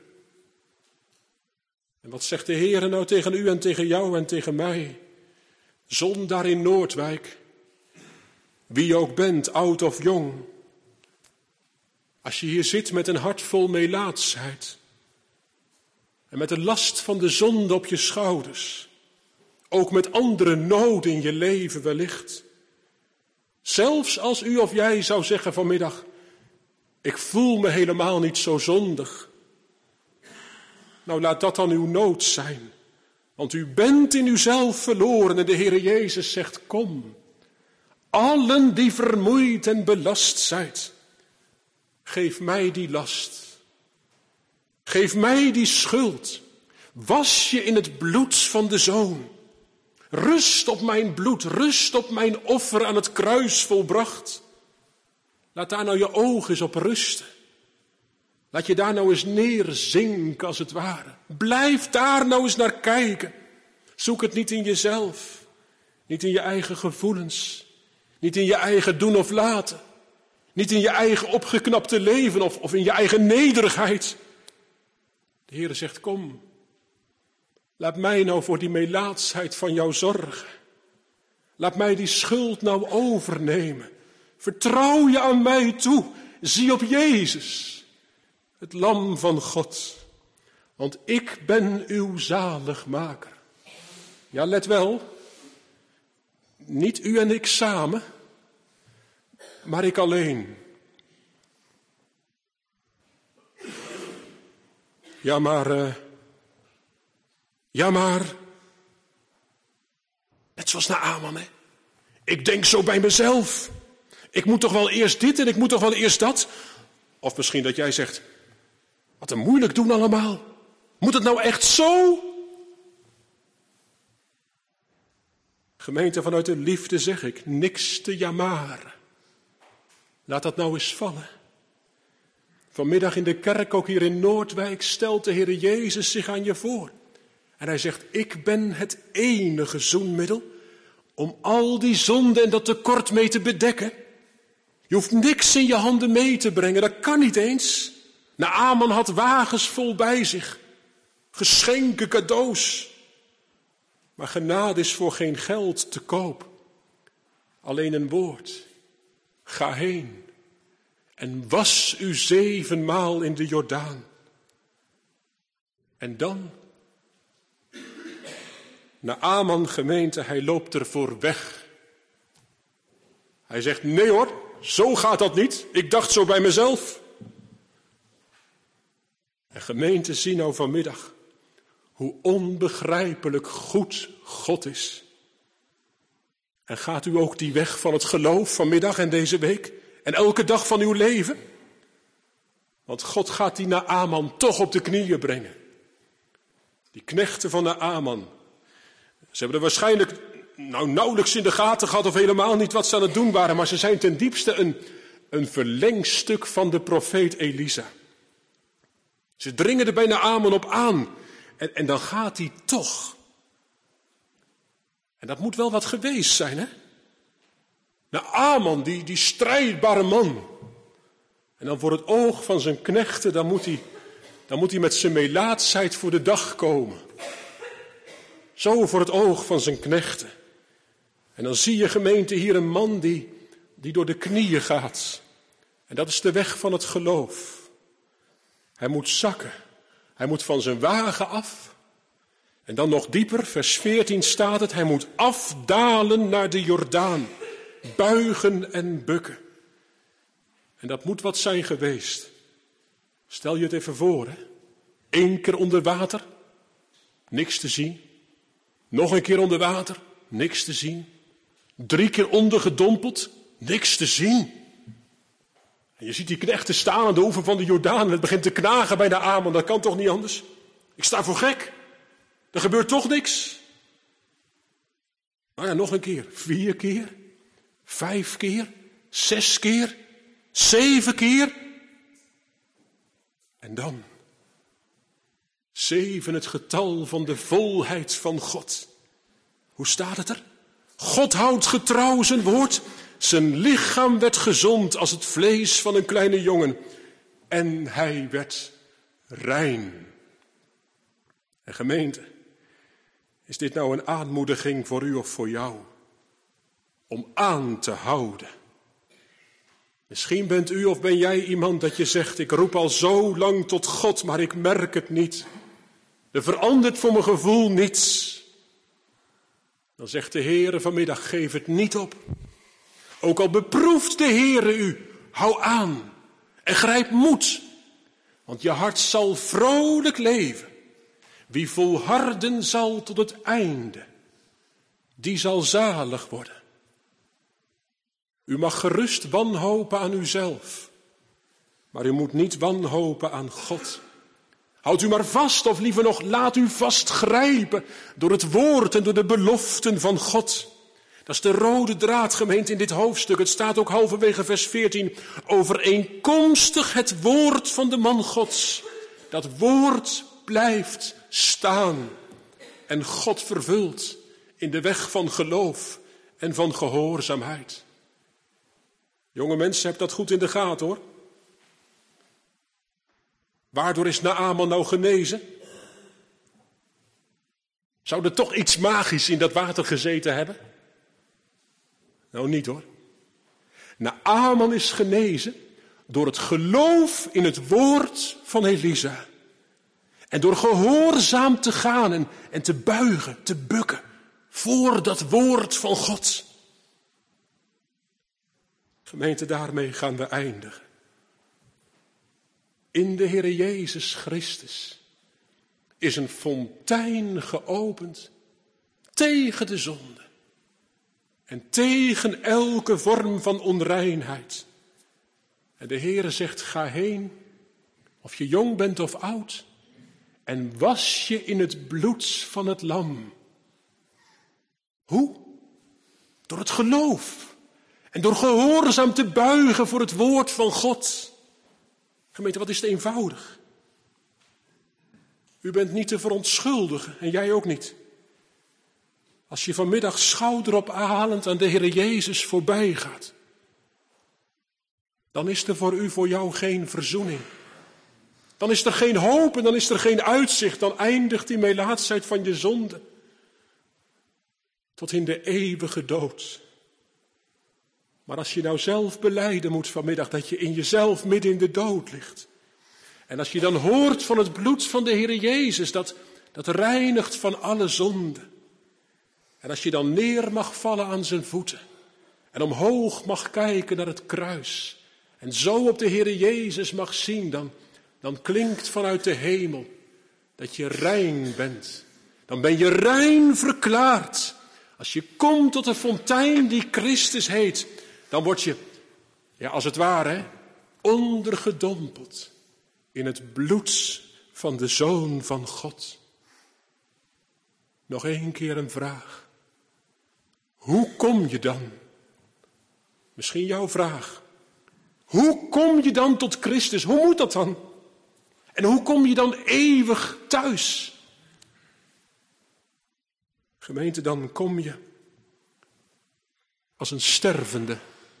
Speaker 1: En wat zegt de Heer nou tegen u en tegen jou en tegen mij? Zondaar in Noordwijk. Wie je ook bent, oud of jong. Als je hier zit met een hart vol melaatsheid. En met de last van de zonde op je schouders. Ook met andere noden in je leven wellicht. Zelfs als u of jij zou zeggen vanmiddag, ik voel me helemaal niet zo zondig. Nou, laat dat dan uw nood zijn. Want u bent in uzelf verloren en de Heere Jezus zegt, kom. Allen die vermoeid en belast zijt, geef mij die last. Geef mij die schuld. Was je in het bloed van de Zoon. Rust op mijn bloed, rust op mijn offer aan het kruis volbracht. Laat daar nou je ogen eens op rusten. Laat je daar nou eens neerzinken als het ware. Blijf daar nou eens naar kijken. Zoek het niet in jezelf. Niet in je eigen gevoelens. Niet in je eigen doen of laten. Niet in je eigen opgeknapte leven of in je eigen nederigheid. De Heere zegt, kom. Laat mij nou voor die melaatsheid van jou zorgen. Laat mij die schuld nou overnemen. Vertrouw je aan mij toe. Zie op Jezus, het lam van God. Want ik ben uw zaligmaker. Ja, let wel. Niet u en ik samen, maar ik alleen. Ja, maar... Net zoals Naaman, hè. Ik denk zo bij mezelf. Ik moet toch wel eerst dit en ik moet toch wel eerst dat. Of misschien dat jij zegt, wat een moeilijk doen allemaal. Moet het nou echt zo? Gemeente, vanuit de liefde zeg ik, niks te jamaren. Laat dat nou eens vallen. Vanmiddag in de kerk, ook hier in Noordwijk, stelt de Heer Jezus zich aan je voor. En hij zegt, ik ben het enige zoenmiddel om al die zonde en dat tekort mee te bedekken. Je hoeft niks in je handen mee te brengen, dat kan niet eens. Naaman had wagens vol bij zich, geschenken, cadeaus. Maar genade is voor geen geld te koop. Alleen een woord. Ga heen en was u 7 maal in de Jordaan. En dan, Naaman, gemeente, hij loopt ervoor weg. Hij zegt, nee hoor, zo gaat dat niet. Ik dacht zo bij mezelf. En gemeente, zie nou vanmiddag hoe onbegrijpelijk goed God is. En gaat u ook die weg van het geloof vanmiddag en deze week en elke dag van uw leven? Want God gaat die Naaman toch op de knieën brengen. Die knechten van Naaman. Ze hebben er waarschijnlijk nauwelijks in de gaten gehad of helemaal niet wat ze aan het doen waren. Maar ze zijn ten diepste een verlengstuk van de profeet Elisa. Ze dringen er bij Naaman op aan. En dan gaat hij toch. En dat moet wel wat geweest zijn, hè? Naaman, die strijdbare man. En dan voor het oog van zijn knechten, dan moet hij met zijn melaatsheid voor de dag komen. Zo voor het oog van zijn knechten. En dan zie je, gemeente, hier een man die door de knieën gaat. En dat is de weg van het geloof. Hij moet zakken. Hij moet van zijn wagen af. En dan nog dieper, vers 14 staat het, hij moet afdalen naar de Jordaan. Buigen en bukken. En dat moet wat zijn geweest. Stel je het even voor, hè. 1 keer onder water, niks te zien. Nog een keer onder water, niks te zien. 3 keer ondergedompeld, niks te zien. En je ziet die knechten staan aan de oever van de Jordaan en het begint te knagen bij Naaman. Dat kan toch niet anders? Ik sta voor gek. Er gebeurt toch niks. Nou ja, nog een keer. 4 keer. 5 keer. 6 keer. 7 keer. En dan 7, het getal van de volheid van God. Hoe staat het er? God houdt getrouw zijn woord. Zijn lichaam werd gezond als het vlees van een kleine jongen. En hij werd rein. En gemeente, is dit nou een aanmoediging voor u of voor jou? Om aan te houden. Misschien bent u of ben jij iemand dat je zegt, ik roep al zo lang tot God, maar ik merk het niet. Er verandert voor mijn gevoel niets. Dan zegt de Heere vanmiddag, geef het niet op. Ook al beproeft de Heere u, hou aan en grijp moed. Want je hart zal vrolijk leven. Wie volharden zal tot het einde, die zal zalig worden. U mag gerust wanhopen aan uzelf, maar u moet niet wanhopen aan God. Houd u maar vast, of liever nog, laat u vastgrijpen door het woord en door de beloften van God. Dat is de rode draad, gemeente, in dit hoofdstuk. Het staat ook halverwege vers 14. Overeenkomstig het woord van de man Gods. Dat woord blijft staan en God vervult in de weg van geloof en van gehoorzaamheid. Jonge mensen, heb dat goed in de gaten, hoor. Waardoor is Naaman nou genezen? Zou er toch iets magisch in dat water gezeten hebben? Nou, niet hoor. Naaman is genezen door het geloof in het woord van Elisa. En door gehoorzaam te gaan en te buigen, te bukken voor dat woord van God. Gemeente, daarmee gaan we eindigen. In de Heere Jezus Christus is een fontein geopend tegen de zonde. En tegen elke vorm van onreinheid. En de Heere zegt, ga heen, of je jong bent of oud, en was je in het bloed van het lam. Hoe? Door het geloof. En door gehoorzaam te buigen voor het woord van God. Gemeente, wat is het eenvoudig. U bent niet te verontschuldigen, en jij ook niet. Als je vanmiddag schouderophalend aan de Heer Jezus voorbij gaat, dan is er voor u, voor jou geen verzoening. Dan is er geen hoop en dan is er geen uitzicht. Dan eindigt die melaatsheid van je zonde tot in de eeuwige dood. Maar als je nou zelf belijden moet vanmiddag dat je in jezelf midden in de dood ligt. En als je dan hoort van het bloed van de Heer Jezus, dat reinigt van alle zonde. En als je dan neer mag vallen aan zijn voeten en omhoog mag kijken naar het kruis en zo op de Heer Jezus mag zien, dan klinkt vanuit de hemel dat je rein bent. Dan ben je rein verklaard. Als je komt tot de fontein die Christus heet, dan word je, als het ware, ondergedompeld in het bloed van de Zoon van God. Nog 1 keer een vraag. Hoe kom je dan? Misschien jouw vraag. Hoe kom je dan tot Christus? Hoe moet dat dan? En hoe kom je dan eeuwig thuis? Gemeente, dan kom je als een stervende,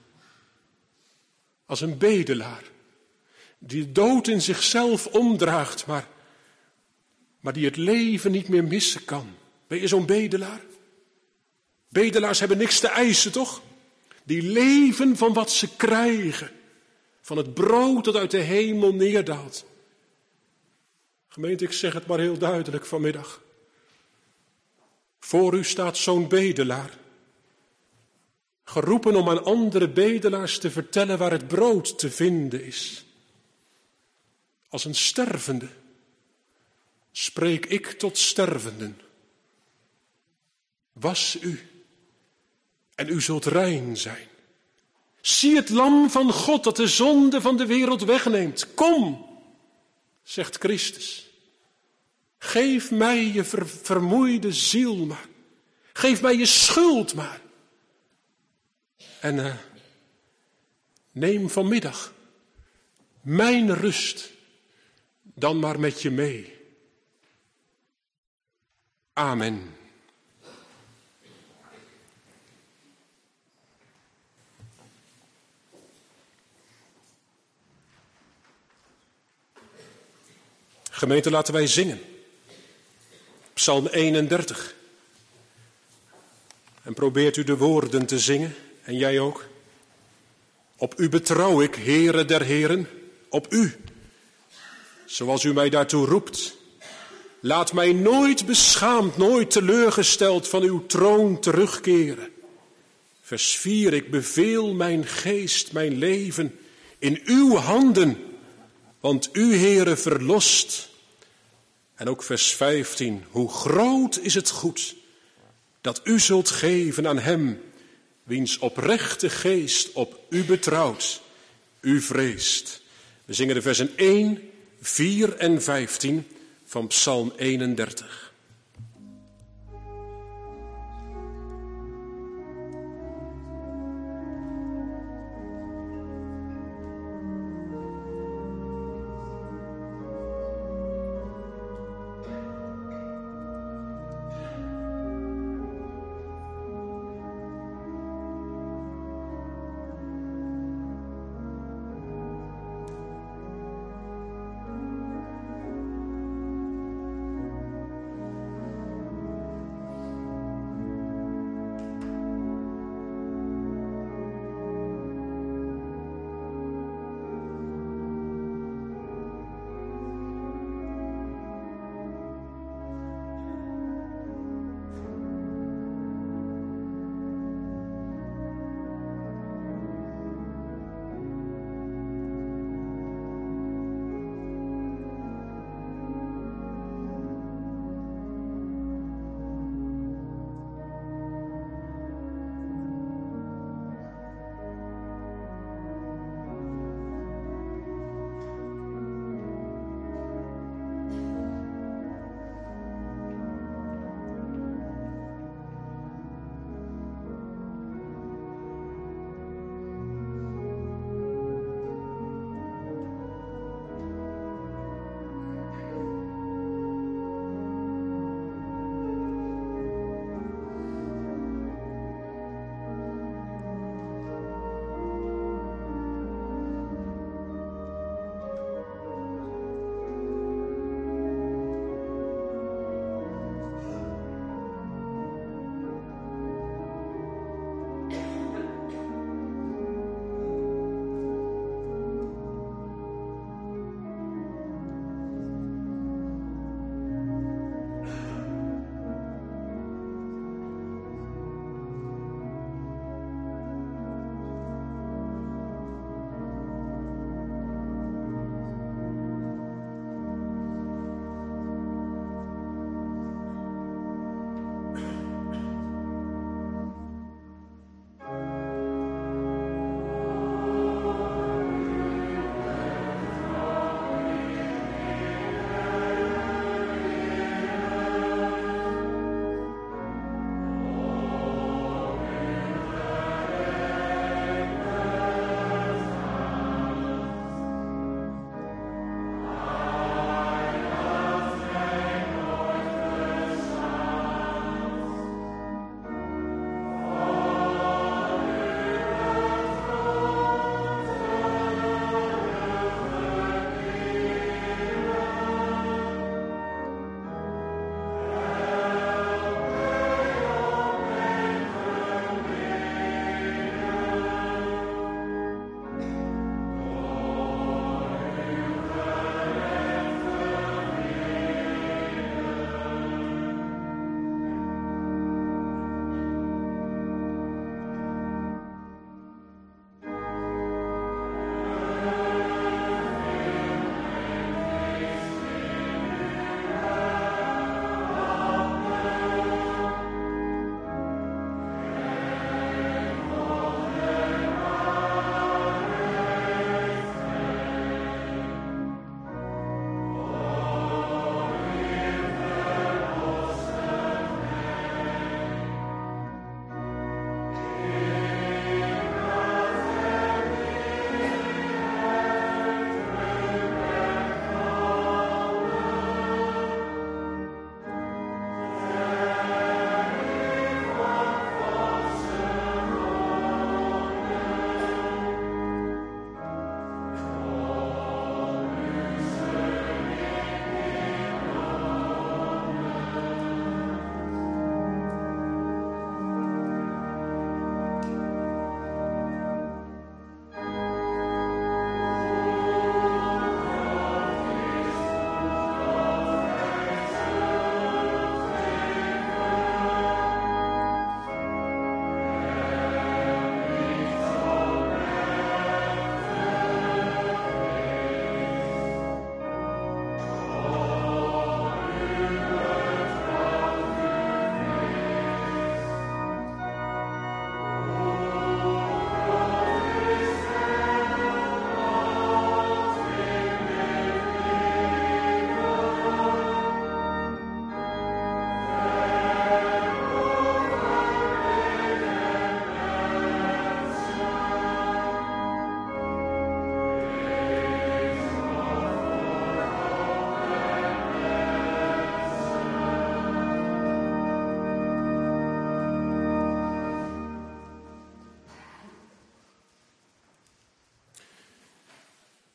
Speaker 1: als een bedelaar, die de dood in zichzelf omdraagt, maar die het leven niet meer missen kan. Ben je zo'n bedelaar? Bedelaars hebben niks te eisen, toch? Die leven van wat ze krijgen, van het brood dat uit de hemel neerdaalt. Gemeente, ik zeg het maar heel duidelijk vanmiddag. Voor u staat zo'n bedelaar, geroepen om aan andere bedelaars te vertellen waar het brood te vinden is. Als een stervende spreek ik tot stervenden. Was u en u zult rein zijn. Zie het lam van God dat de zonde van de wereld wegneemt. Kom, zegt Christus. Geef mij je vermoeide ziel maar. Geef mij je schuld maar. En neem vanmiddag mijn rust dan maar met je mee. Amen. Gemeente, laten wij zingen. Psalm 31. En probeert u de woorden te zingen, en jij ook. Op u betrouw ik, Heere der Heren, op u. Zoals u mij daartoe roept. Laat mij nooit beschaamd, nooit teleurgesteld van uw troon terugkeren. Vers 4, ik beveel mijn geest, mijn leven in uw handen, want u, Heere, verlost. En ook vers 15, hoe groot is het goed dat u zult geven aan hem, wiens oprechte geest op u betrouwt, u vreest. We zingen de versen 1, 4 en 15 van Psalm 31.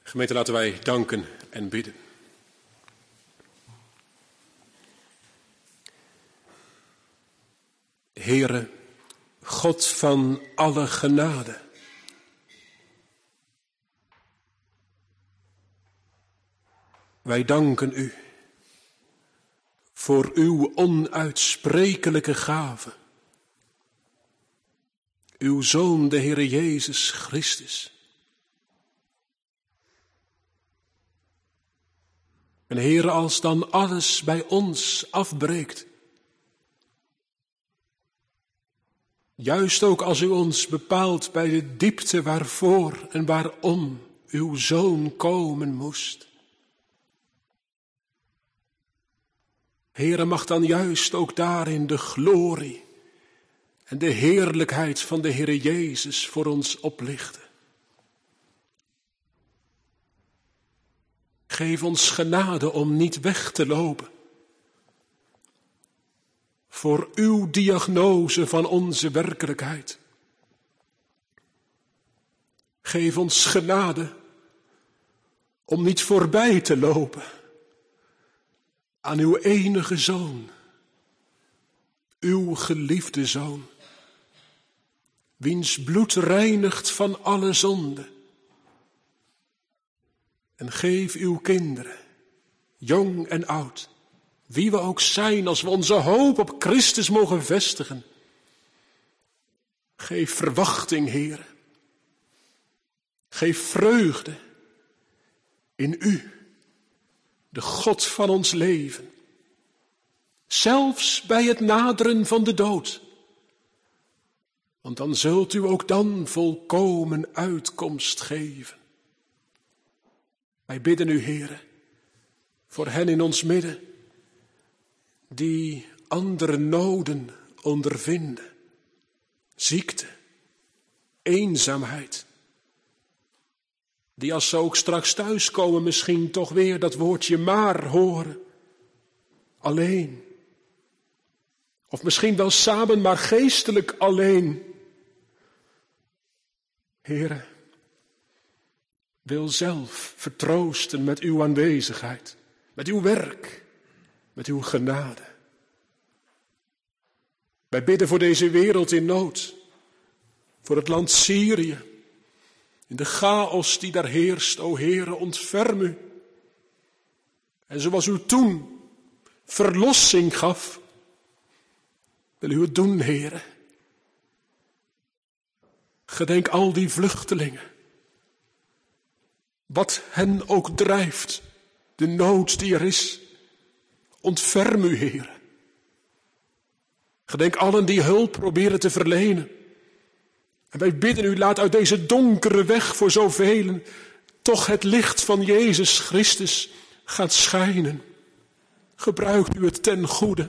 Speaker 1: Gemeente, laten wij danken en bidden. Heere, God van alle genade. Wij danken u voor uw onuitsprekelijke gave. Uw Zoon, de Heere Jezus Christus. En Heere, als dan alles bij ons afbreekt, juist ook als u ons bepaalt bij de diepte waarvoor en waarom uw Zoon komen moest. Heere, mag dan juist ook daarin de glorie en de heerlijkheid van de Heere Jezus voor ons oplichten. Geef ons genade om niet weg te lopen voor uw diagnose van onze werkelijkheid. Geef ons genade om niet voorbij te lopen aan uw enige Zoon, uw geliefde Zoon, wiens bloed reinigt van alle zonde. En geef uw kinderen, jong en oud, wie we ook zijn, als we onze hoop op Christus mogen vestigen. Geef verwachting, Heere. Geef vreugde in u, de God van ons leven. Zelfs bij het naderen van de dood. Want dan zult u ook dan volkomen uitkomst geven. Wij bidden u, Heere, voor hen in ons midden die andere noden ondervinden. Ziekte, eenzaamheid. Die als ze ook straks thuiskomen misschien toch weer dat woordje maar horen. Alleen. Of misschien wel samen, maar geestelijk alleen. Heere, wil zelf vertroosten met uw aanwezigheid, met uw werk, met uw genade. Wij bidden voor deze wereld in nood, voor het land Syrië, in de chaos die daar heerst. O Heere, ontferm u. En zoals u toen verlossing gaf, wil u het doen, Heere. Gedenk al die vluchtelingen. Wat hen ook drijft, de nood die er is, ontferm u, Heere. Gedenk allen die hulp proberen te verlenen. En wij bidden u, laat uit deze donkere weg voor zoveel toch het licht van Jezus Christus gaan schijnen. Gebruikt u het ten goede.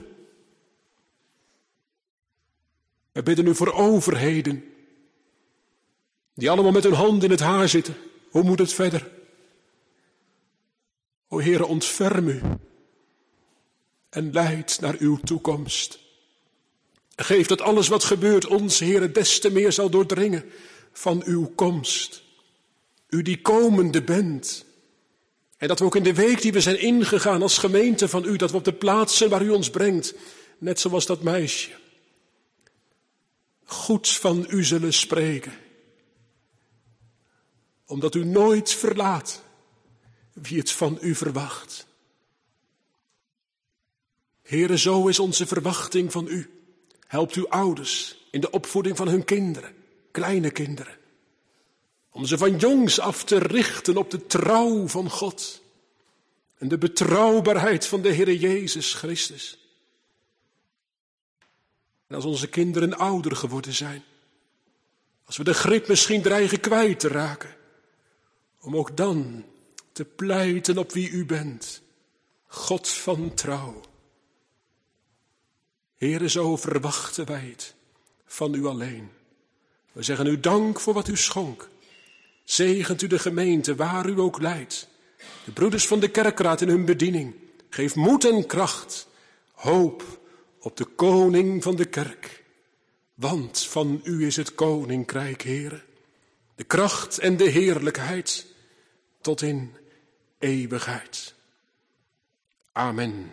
Speaker 1: Wij bidden u voor overheden, die allemaal met hun hand in het haar zitten. Hoe moet het verder? O Heere, ontferm u en leid naar uw toekomst. Geef dat alles wat gebeurt ons, Heere, des te meer zal doordringen van uw komst. U die komende bent. En dat we ook in de week die we zijn ingegaan als gemeente van u, dat we op de plaatsen waar u ons brengt, net zoals dat meisje, goed van u zullen spreken. Omdat u nooit verlaat wie het van u verwacht. Heere, zo is onze verwachting van u. Helpt uw ouders in de opvoeding van hun kinderen, kleine kinderen. Om ze van jongs af te richten op de trouw van God. En de betrouwbaarheid van de Heere Jezus Christus. En als onze kinderen ouder geworden zijn. Als we de grip misschien dreigen kwijt te raken. Om ook dan te pleiten op wie u bent. God van trouw. Heere, zo verwachten wij het van u alleen. We zeggen u dank voor wat u schonk. Zegent u de gemeente waar u ook leidt. De broeders van de kerkraad in hun bediening. Geef moed en kracht. Hoop op de koning van de kerk. Want van u is het koninkrijk, Heere. De kracht en de heerlijkheid tot in eeuwigheid. Amen.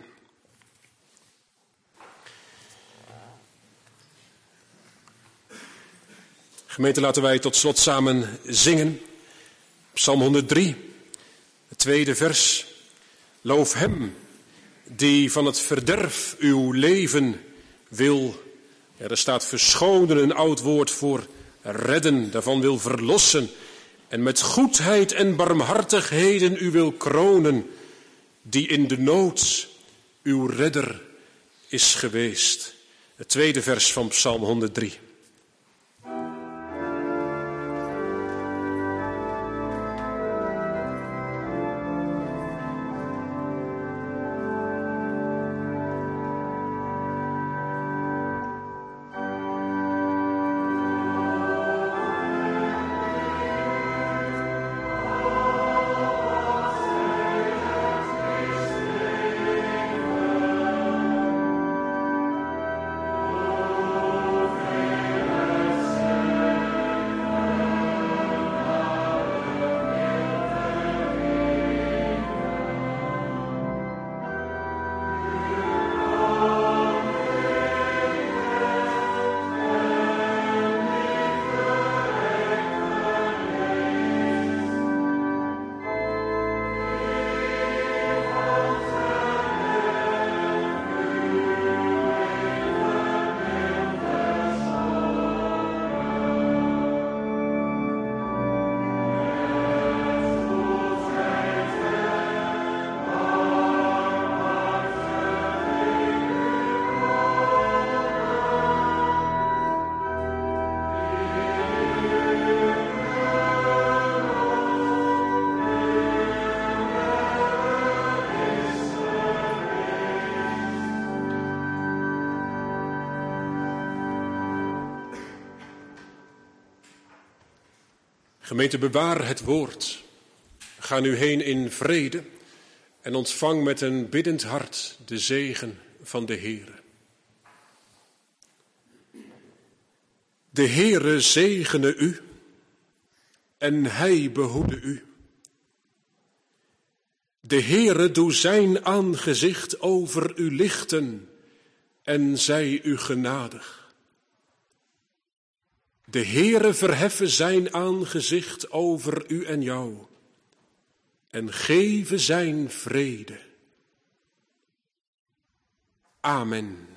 Speaker 1: Gemeente, laten wij tot slot samen zingen. Psalm 103, het tweede vers. Loof hem die van het verderf uw leven wil. Ja, er staat verschonen, een oud woord voor redden, daarvan wil verlossen. En met goedheid en barmhartigheden u wil kronen, die in de nood uw redder is geweest. Het tweede vers van Psalm 103. Gemeente, bewaar het woord. Ga nu heen in vrede en ontvang met een biddend hart de zegen van de Heere. De Heere zegene u en hij behoede u. De Heere doe zijn aangezicht over u lichten en zij u genadig. De Heere verheffen zijn aangezicht over u en jou en geven zijn vrede. Amen.